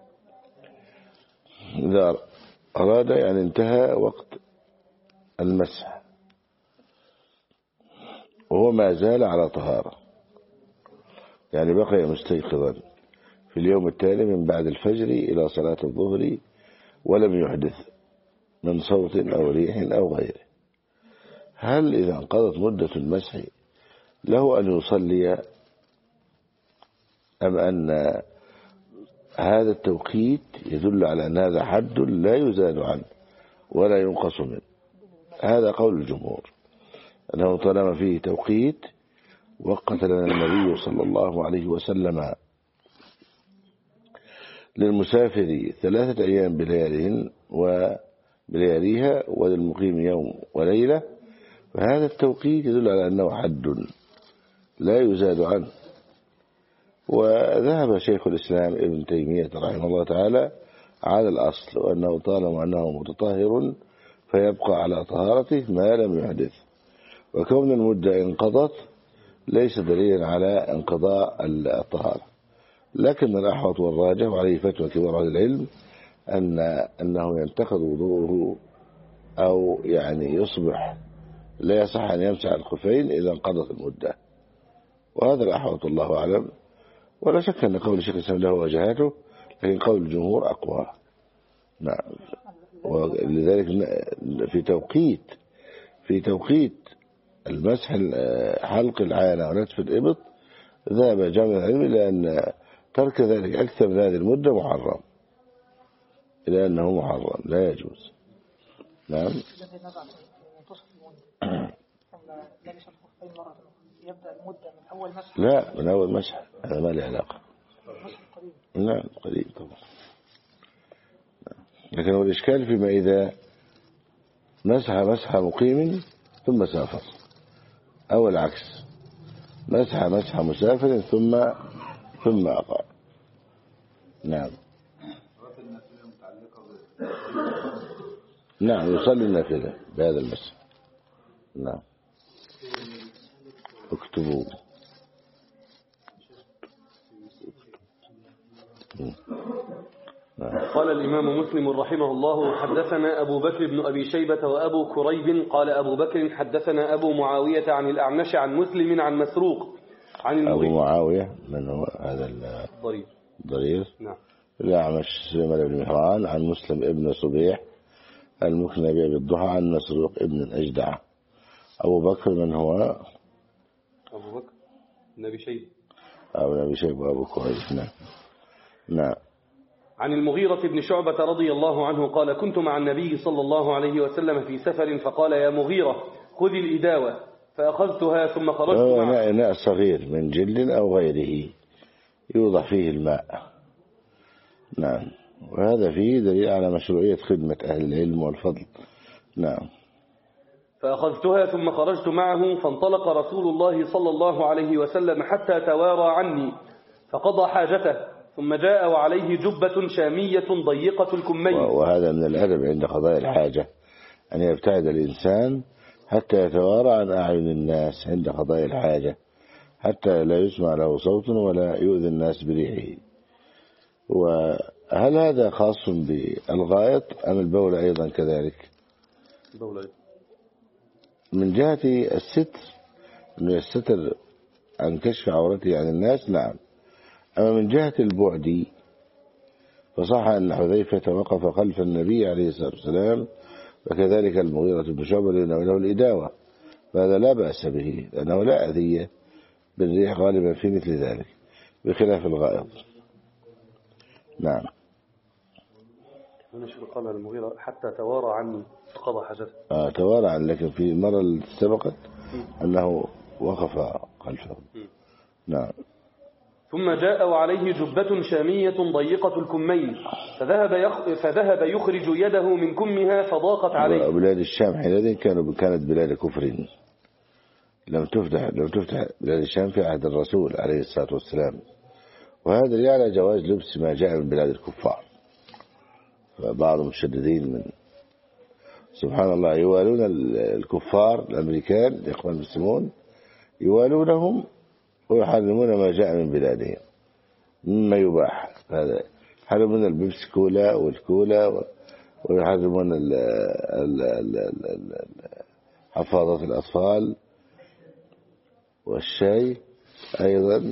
[SPEAKER 1] إذا أراد يعني انتهى وقت المسح وهو ما زال على طهارة، يعني بقي مستيقظا في اليوم التالي من بعد الفجر إلى صلاة الظهر ولم يحدث من صوت أو ريح أو غيره، هل إذا انقضت مدة المسح له أن يصلي أم أن هذا التوقيت يدل على أن هذا حد لا يزال عنه ولا ينقص منه؟ هذا قول الجمهور، أنه طالما فيه توقيت وقت لنا النبي صلى الله عليه وسلم للمسافر ثلاثة أيام بلياليهن وبلياليها وللمقيم يوم وليلة، فهذا التوقيت يدل على أنه حد لا يزاد عنه. وذهب شيخ الإسلام ابن تيمية رحمه الله تعالى على الأصل، وأنه طالما أنه متطهر فيبقى على طهارته ما لم يحدث، وكون المدة انقضت ليس دليلا على انقضاء الطهارة. لكن الأحوط والراجح وعليه فتوى كبار أهل العلم أن أنه ينتقض وضوءه أو يعني يصبح لا يصح أن يمسح الخفين إذا انقضت المدة، وهذا الأحوط الله أعلم. ولا شك أن قول الشيخ الإسلام له وجهاته، لكن قول الجمهور أقوى. نعم، ولذلك في توقيت في توقيت المسح حلق العانة ونتف الإبط ذهب جامع العلم إلى أن ترك ذلك أكثر من هذه المدة محرم، إلى أنه محرم لا يجوز. نعم.
[SPEAKER 3] يبدأ المدة من أول مسح؟
[SPEAKER 1] لا، من أول مسح، هذا ما له علاقة. نعم قريب طبعا. لكن هو الإشكال فيما إذا مسح مسح مقيم ثم سافر، أو العكس، مسح مسح مسافر ثم ثم أقام. نعم. نعم، يصلي النافلة بهذا المسح. نعم. اكتبوا.
[SPEAKER 2] قال الإمام مسلم رحمه الله: حدثنا أبو بكر بن أبي شيبة وأبو كريب قال أبو بكر حدثنا أبو معاوية عن الأعمش عن مسلم عن مسروق عن
[SPEAKER 1] أبو معاوية من هو هذا
[SPEAKER 2] الضرير؟
[SPEAKER 1] ضرير.
[SPEAKER 2] نعم.
[SPEAKER 1] الأعمش سليمان بن مهران عن مسلم ابن صبيح المكنى بأبي الضحى عن مسروق ابن الأجدع. أبو بكر من هو؟
[SPEAKER 2] أبو بكر بن أبي شيبة
[SPEAKER 1] أبو أبي شيبة وأبو كريب. نعم. نعم.
[SPEAKER 2] عن المغيرة بن شعبة رضي الله عنه قال: كنت مع النبي صلى الله عليه وسلم في سفر فقال: يا مغيرة خذ الإداوة، فأخذتها ثم خرجت معه.
[SPEAKER 1] إناء صغير من جلد أو غيره يوضع فيه الماء. نعم، وهذا فيه دليل على مشروعية خدمة أهل العلم والفضل. نعم.
[SPEAKER 2] فأخذتها ثم خرجت معه، فانطلق رسول الله صلى الله عليه وسلم حتى توارى عني فقضى حاجته ثم جاء وعليه جبة شامية ضيقة الكمين.
[SPEAKER 1] وهذا من الأدب عند قضاء الحاجة أن يبتعد الإنسان حتى يتوارى عن أعين الناس عند قضاء الحاجة، حتى لا يسمع له صوت ولا يؤذي الناس بريحه. وهل هذا خاص بالغائط أم البول أيضا كذلك؟
[SPEAKER 2] البول
[SPEAKER 1] من جهة الستر، أنه يستتر عن كشف عورته عن الناس، نعم. أما من جهة البعد فصح أن حذيفة وقف خلف النبي عليه الصلاة والسلام، وكذلك المغيرة بن شعبة لأنه له الإداوة، فهذا لا بأس به لأنه لا أذية بالريح غالبا في مثل ذلك بخلاف الغائط. نعم.
[SPEAKER 2] أنا شو قال المغيرة حتى توارى عني فقضى حاجته.
[SPEAKER 1] آه توارى عن، لكن في المرة اللي سبقت أنه وقف خلفه. نعم.
[SPEAKER 2] ثم جاء وعليه جبة شامية ضيقة الكمين فذهب يخ... فذهب يخرج يده من كمها فضاقت عليه.
[SPEAKER 1] بلاد الشام حينئذ كانوا كانت بلاد كفر، لم تفتح لم تفتح بلاد الشام في عهد الرسول عليه الصلاة والسلام، وهذا دليل على جواز لبس ما جاء من بلاد الكفار. فبعض المشددين من سبحان الله يوالون الكفار الأمريكان الإخوان المسلمون، يوالونهم ويحرمون ما جاء من بلادهم مما يباح. هذا يحرمون البيبس كولا والكولا، ويحرمون ال ال ال ال حفاضة الأطفال والشاي أيضا.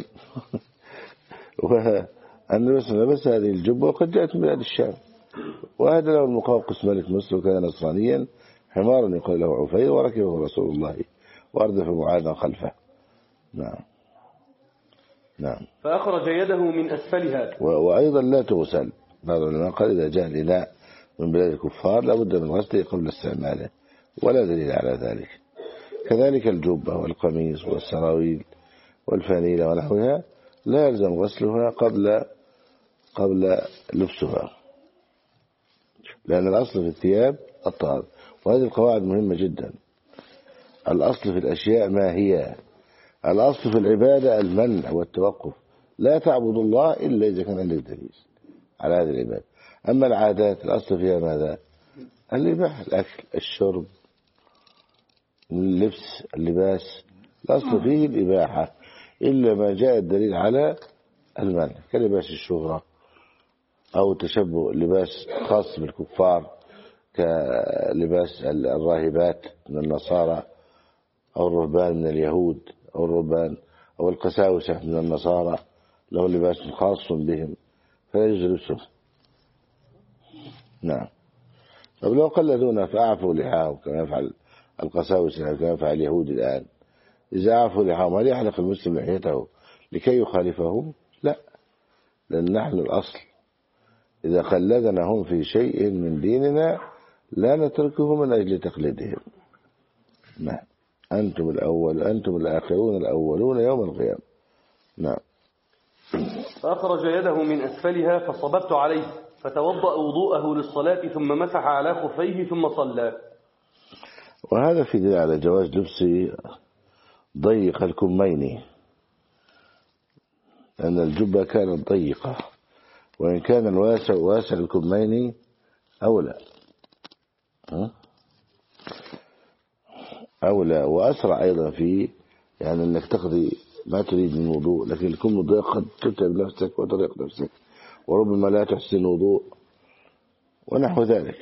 [SPEAKER 1] والنبي صلى الله عليه وسلم لبس هذه الجبة وقد جاءت من بلاد الشام. وهذا له المقوقس ملك مصر وكان نصرانيا، حمارا يقال له عفير، وركبه رسول الله وأردف معاذا خلفه. نعم. نعم.
[SPEAKER 2] فأخرج يده من أسفلها.
[SPEAKER 1] وأيضا لا تغسل، بعض العلماء قال إذا جاء الإناء من بلاد الكفار لابد من غسله قبل استعماله، ولا دليل على ذلك. كذلك الجبة والقميص والسراويل والفانيلة ونحوها لا يلزم غسلها قبل قبل لبسها، لأن الأصل في الثياب الطهارة. وهذه القواعد مهمة جدا. الأصل في الأشياء ما هي؟ الأصل في العبادة المنع والتوقف، لا تعبد الله إلا إذا كان عندك دليل على هذه العبادة. أما العادات الأصل فيها ماذا؟ الإباحة، الأكل، الشرب، اللبس، اللباس، الأصل فيه الإباحة إلا ما جاء الدليل على المنع، كلباس الشهرة أو تشبه لباس خاص بالكفار كلباس الراهبات من النصارى أو الرهبان من اليهود أو الرهبان أو القساوسة من النصارى، له لباس خاص بهم فلا يجوز لبسه. نعم. طب لو قلدونا فأعفوا لحاهم كما يفعل القساوسة كما يفعل اليهود الآن، إذا أعفوا لحاهم هل يحلق المسلم لحيته لكي يخالفهم؟ لا، لأن نحن الأصل إذا قلدنا هم في شيء من ديننا لا نتركه من أجل تقليدهم. نعم. أنتم الأول أنتم الآخرون الأولون يوم القيامة. نعم.
[SPEAKER 2] فأخرج يده من أسفلها فصببت عليه فتوضأ وضوءه للصلاة ثم مسح على خفيه ثم صلى.
[SPEAKER 1] وهذا في دليل على جواز لبس ضيق الكمين، لأن الجبة كانت ضيقة، وإن كان الواسع واسع الكمين أولى أولى وأسرع أيضا في يعني أنك تقضي ما تريد من وضوء، لكن الكم الضيق قد تتعب نفسك وتضيق نفسك وربما لا تحسن وضوء ونحو ذلك.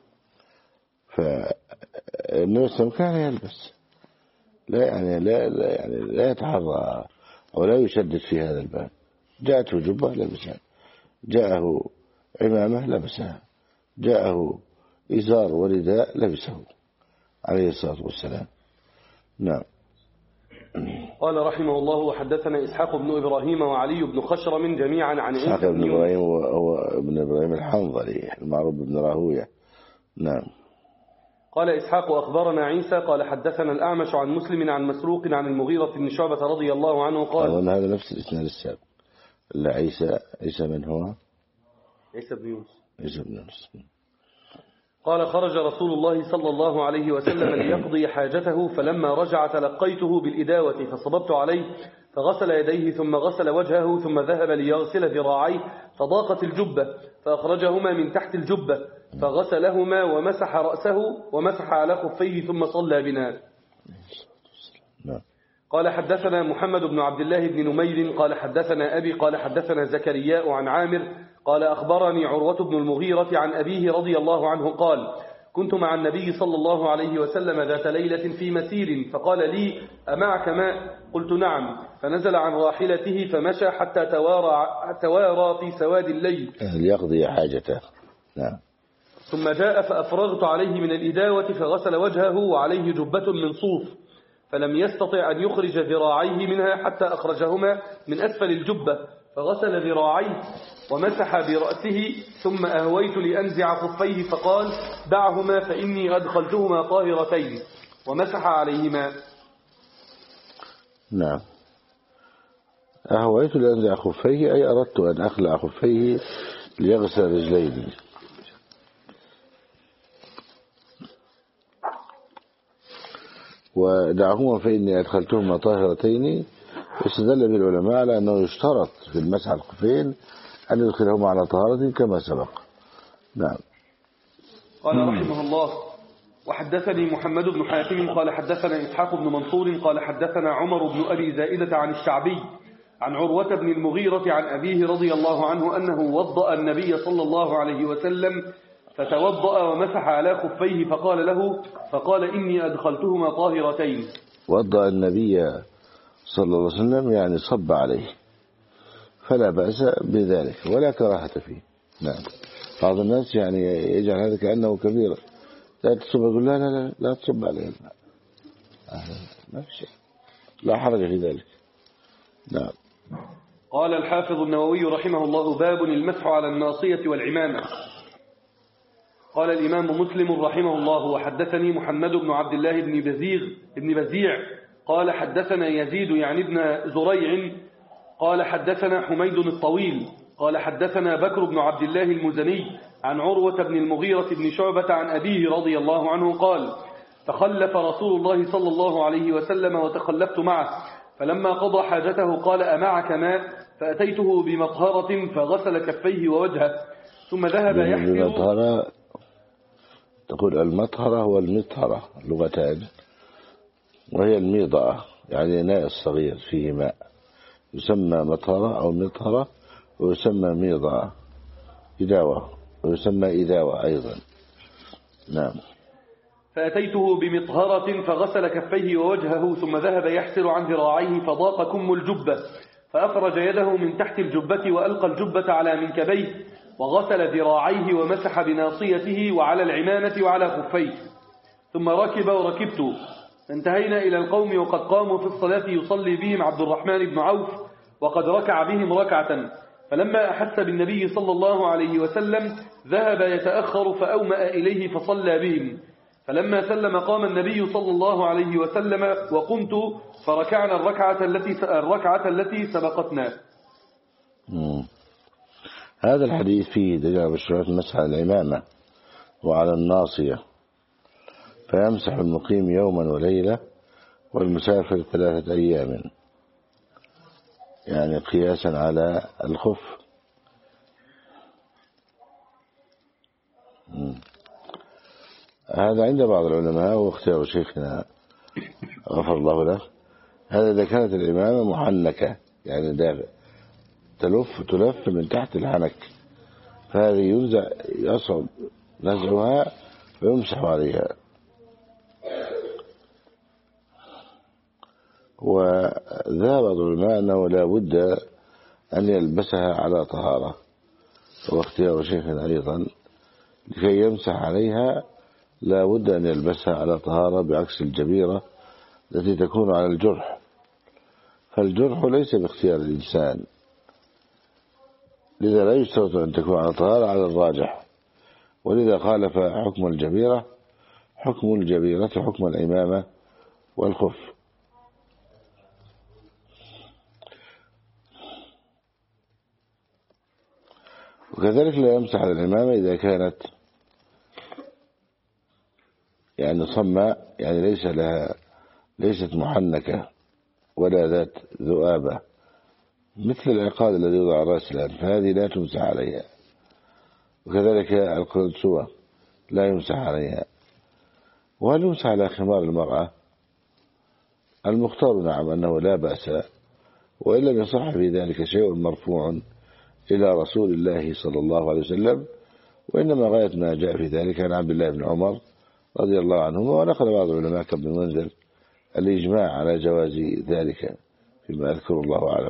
[SPEAKER 1] فالنبي صلى الله عليه وسلم كان يلبس لا يعني لا, لا يعني لا يتحرى أو لا يشدد في هذا الباب. جاءته جبة لبسها، جاءه عمامة لبسها، جاءه إزار ورداء لبسه عليه الصلاة والسلام. نعم.
[SPEAKER 2] قال رحمه الله وحدثنا إسحاق بن إبراهيم وعلي بن خشرم جميعا عن
[SPEAKER 1] إسحاق بن إبراهيم هو ابن إبراهيم الحنظلي المعروف بن راهوية. نعم.
[SPEAKER 2] قال إسحاق أخبرنا عيسى قال حدثنا الأعمش عن مسلم عن مسروق عن المغيرة بن شعبة رضي الله عنه قال
[SPEAKER 1] أظن هذا نفس الإسناد السابق. لا عيسى عيسى من هو؟
[SPEAKER 2] عيسى بن يونس.
[SPEAKER 1] عيسى بن يونس.
[SPEAKER 2] قال خرج رسول الله صلى الله عليه وسلم ليقضي حاجته فلما رجع تلقيته بالإداوة فصببت عليه فغسل يديه ثم غسل وجهه ثم ذهب ليغسل ذراعيه فضاقت الجبة فأخرجهما من تحت الجبة فغسلهما ومسح رأسه ومسح على خفيه ثم صلى بنا. قال حدثنا محمد بن عبد الله بن نمير قال حدثنا أبي قال حدثنا زكرياء عن عامر قال أخبرني عروة بن المغيرة عن أبيه رضي الله عنه قال كنت مع النبي صلى الله عليه وسلم ذات ليلة في مسير فقال لي أمعك ماء؟ قلت نعم، فنزل عن راحلته فمشى حتى توارى, توارى في سواد الليل
[SPEAKER 1] ليقضي حاجته. نعم.
[SPEAKER 2] ثم جاء فأفرغت عليه من الإداوة فغسل وجهه وعليه جبة من صوف فلم يستطع أن يخرج ذراعيه منها حتى أخرجهما من أسفل الجبة فغسل ذراعيه ومسح برأسه ثم أهويت لأنزع خفيه فقال دعهما فإني أدخلتهما طاهرتين ومسح عليهما.
[SPEAKER 1] نعم. أهويت لأنزع خفيه أي أردت أن أخلع خفيه ليغسل رجليه. ودعهما فإني أدخلتهما طاهرتين. استدل بالعلماء على أنه يشترط في المسح على الخفين أن يدخلهما على طهارة كما سبق. نعم.
[SPEAKER 2] قال رحمه الله وحدثني محمد بن حاتم قال حدثنا إسحاق بن منصور قال حدثنا عمر بن أبي زائدة عن الشعبي عن عروة بن المغيرة عن أبيه رضي الله عنه أنه وضأ النبي صلى الله عليه وسلم فتوضأ ومسح على خفيه فقال له فقال إني أدخلتهما طاهرتين.
[SPEAKER 1] وضأ النبي صلى الله عليه وسلم يعني صب عليه فلا بأس بذلك ولا كراهة فيه. نعم. بعض الناس يعني يجعل هذا كأنه كبير، لا تصب، يقول لا لا لا لا تصب عليه، ما في شيء، لا حرج في ذلك. نعم.
[SPEAKER 2] قال الحافظ النووي رحمه الله باب المسح على الناصية والعمامة. قال الإمام مسلم رحمه الله وحدثني محمد بن عبد الله بن بزيغ بن بزيع قال حدثنا يزيد يعني ابن زريع قال حدثنا حميد الطويل قال حدثنا بكر بن عبد الله المزني عن عروة بن المغيرة بن شعبة عن أبيه رضي الله عنه قال تخلف رسول الله صلى الله عليه وسلم وتخلفت معه فلما قضى حاجته قال أمعك ماء؟ فأتيته بمطهرة فغسل كفيه ووجهه ثم ذهب يحفر.
[SPEAKER 1] تقول المطهرة والمطهرة لغتان، وهي الميضة يعني إناء الصغير فيه ماء يسمى مطهرة أو مطهرة، ويسمى ميضة إداوة، ويسمى إداوة أيضا. نعم.
[SPEAKER 2] فأتيته بمطهرة فغسل كفيه ووجهه ثم ذهب يحسر عن ذراعيه فضاق كم الجبة فأخرج يده من تحت الجبة وألقى الجبة على منكبيه وغسل ذراعيه ومسح بناصيته وعلى العمامة وعلى خفيه ثم ركب وركبت فانتهينا إلى القوم وقد قاموا في الصلاة يصلي بهم عبد الرحمن بن عوف وقد ركع بهم ركعة فلما أحس بالنبي صلى الله عليه وسلم ذهب يتأخر فأومأ إليه فصلى بهم فلما سلم قام النبي صلى الله عليه وسلم وقمت فركعنا الركعة التي الركعة التي سبقتنا.
[SPEAKER 1] مم. هذا الحديث فيه دليل على مشروعية المسح على العمامة وعلى الناصية، فيمسح المقيم يوما وليلة والمسافر ثلاثة أيام، يعني قياسا على الخف. مم. هذا عند بعض العلماء واختيار شيخنا غفر الله له، هذا إذا كانت العمامة محنكة يعني دافئ تلف تلف من تحت الحنك، فهذه ينزع يصعب نزعها ويمسح عليها. وذهب بعض العلماء أنه لا بد أن يلبسها على طهارة، واختيار شيخنا أيضا لكي يمسح عليها لا بد أن يلبسها على طهارة، بعكس الجبيرة التي تكون على الجرح، فالجرح ليس باختيار الإنسان، لذا لا يشترط أن تكون على طهارة على الراجح، ولذا خالف حكم الجبيرة حكم الجبيرة حكم العمامة والخف. وكذلك لا يمسح على العمامة إذا كانت يعني صماء، يعني ليس لها ليست محنكة، ولا ذات ذؤابة مثل العقاد الذي يوضع على رأس الآن، فهذه لا تمسح عليها. وكذلك القلنسوة لا يمسح عليها. وهل يمسح على خمار المرأة؟ المختار نعم أنه لا بأس، وإن لم يصح في ذلك شيء مرفوع إلى رسول الله صلى الله عليه وسلم، وإنما غاية ما جاء في ذلك عن عبد الله بن عمر رضي الله عنهما، ونقل بعض العلماء كابن المنذر الإجماع على جواز ذلك فيما أذكر الله أعلم.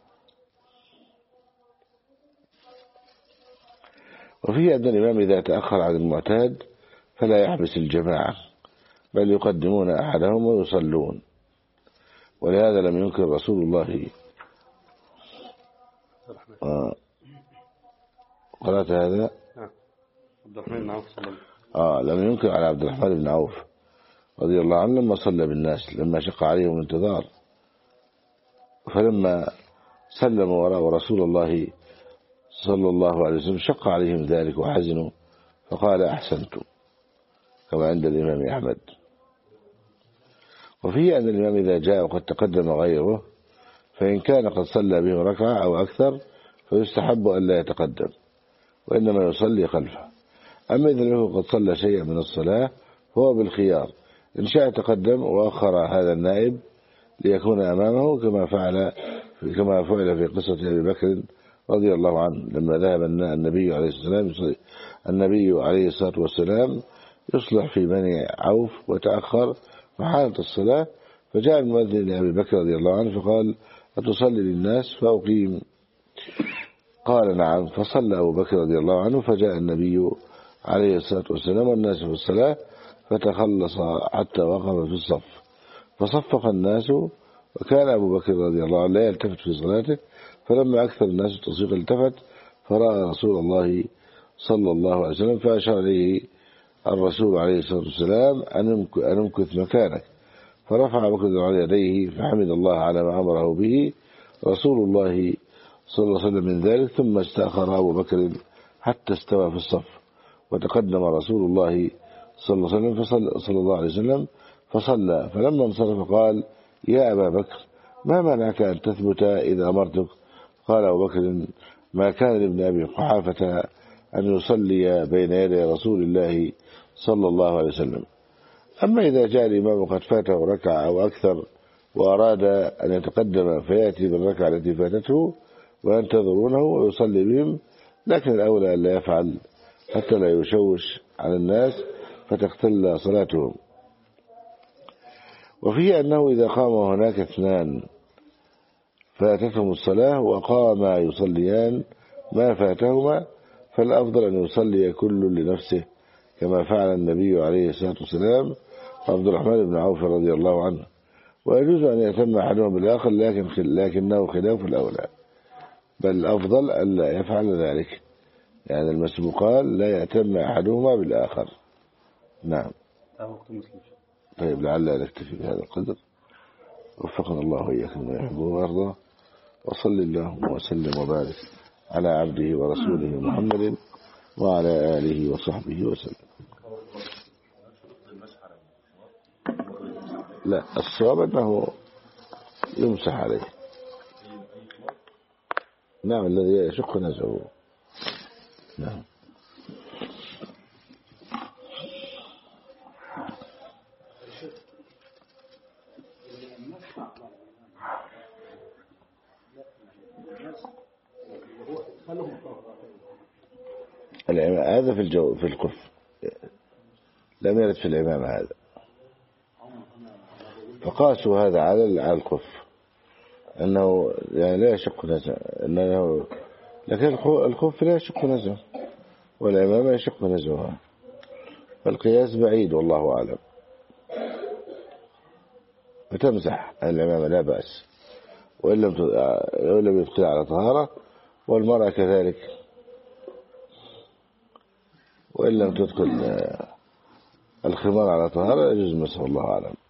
[SPEAKER 1] وفيه أن الإمام إذا تأخر عن المعتاد فلا يحبس الجماعة، بل يقدمون أحدهم ويصلون، ولهذا لم ينكر رسول الله آه. قرأت هذا
[SPEAKER 2] عبد الرحمن بن عوف صلى الله
[SPEAKER 1] آه لم ينكر على عبد الرحمن بن عوف رضي الله عنه لما صلى بالناس، لما شق عليهم الانتظار، فلما سلموا وراء رسول الله صلى الله عليه وسلم شق عليهم ذلك وحزنوا، فقال أحسنتم، كما عند الإمام أحمد. وفيه أن الإمام إذا جاء وقد تقدم غيره، فإن كان قد صلى به ركعة أو أكثر فيستحب أن لا يتقدم، وإنما يصلي خلفه. أما إذا له قد صلى شيئا من الصلاة فهو بالخيار، إن شاء تقدم وأخر هذا النائب ليكون أمامه، كما فعل كما فعل في قصة أبي بكر رضي الله عنه لما ذهب النبي عليه الصلاة والسلام النبي عليه الصلاة والسلام يصلح في بني عوف وتأخر فحانت الصلاة، فجاء المؤذن لأبي بكر رضي الله عنه فقال أتصلي للناس فأقيم؟ قال نعم، فصلى أبو بكر رضي الله عنه، فجاء النبي عليه الصلاة والسلام والناس في الصلاة فتخلص حتى وقف في الصف، فصفق الناس، وكان أبو بكر رضي الله عنه لا يلتفت في صلاته، فلما أكثر الناس التصفيق التفت فرأى رسول الله صلى الله عليه وسلم، فأشار إليه الرسول عليه الصلاة والسلام أن امكث مكانك، فرفع أبو بكر على يديه فحمد الله على ما أمره به رسول الله صلى الله عليه وسلم من ذلك، ثم استأخر أبو بكر حتى استوى في الصف، وتقدم رسول الله صلى الله عليه وسلم فصلى صلى الله عليه وسلم فصلى، فلما انصرف قال يا أبا بكر ما منعك أن تثبت إذا أمرتك؟ قال أبو بكر ما كان لابن أبي قحافة أن يصلي بين يدي رسول الله صلى الله عليه وسلم. أما إذا جاء الإمام قد فاته ركعة أو أكثر وأراد أن يتقدم فيأتي بالركعة التي فاتته وينتظرونه ويصلي بهم، لكن الأولى أن لا يفعل حتى لا يشوش على الناس فتختل صلاتهم. وفيه أنه إذا قام هناك اثنان فاتتهم الصلاة وقاما يصليان ما فاتهما، فالأفضل أن يصلي كل لنفسه كما فعل النبي عليه الصلاة والسلام عبد الرحمن بن عوف رضي الله عنه، ويجوز أن يتم أحدهما بالآخر لكن لكنه خلاف الأولى، بل الأفضل أن لا يفعل ذلك، يعني المسبوقان لا يتم أحدهما بالآخر. نعم. طيب لعل نكتفي بهذا القدر، وفقنا الله وإياكم ما يحبه ويرضى، وصل اللهم وسلم وبارك على عبده ورسوله محمد وعلى آله وصحبه وسلم. لا، الصواب أنه يمسح عليه. نعم، الذي يشق نزعه. نعم. هذا في الجو في القف، لم يرد في الإمام هذا، فقاسوا هذا على القف أنه يعني لا يشق نزع، أنه لكن الخف لا يشق نزع والإمام يشق نزعها، فالقياس بعيد والله أعلم. فتمسح الإمام لا بأس، وإن لم يبقي على طهارة، والمرأة كذلك وإن لم تدخل الخمار على طهارة يجوز مسح، الله أعلم.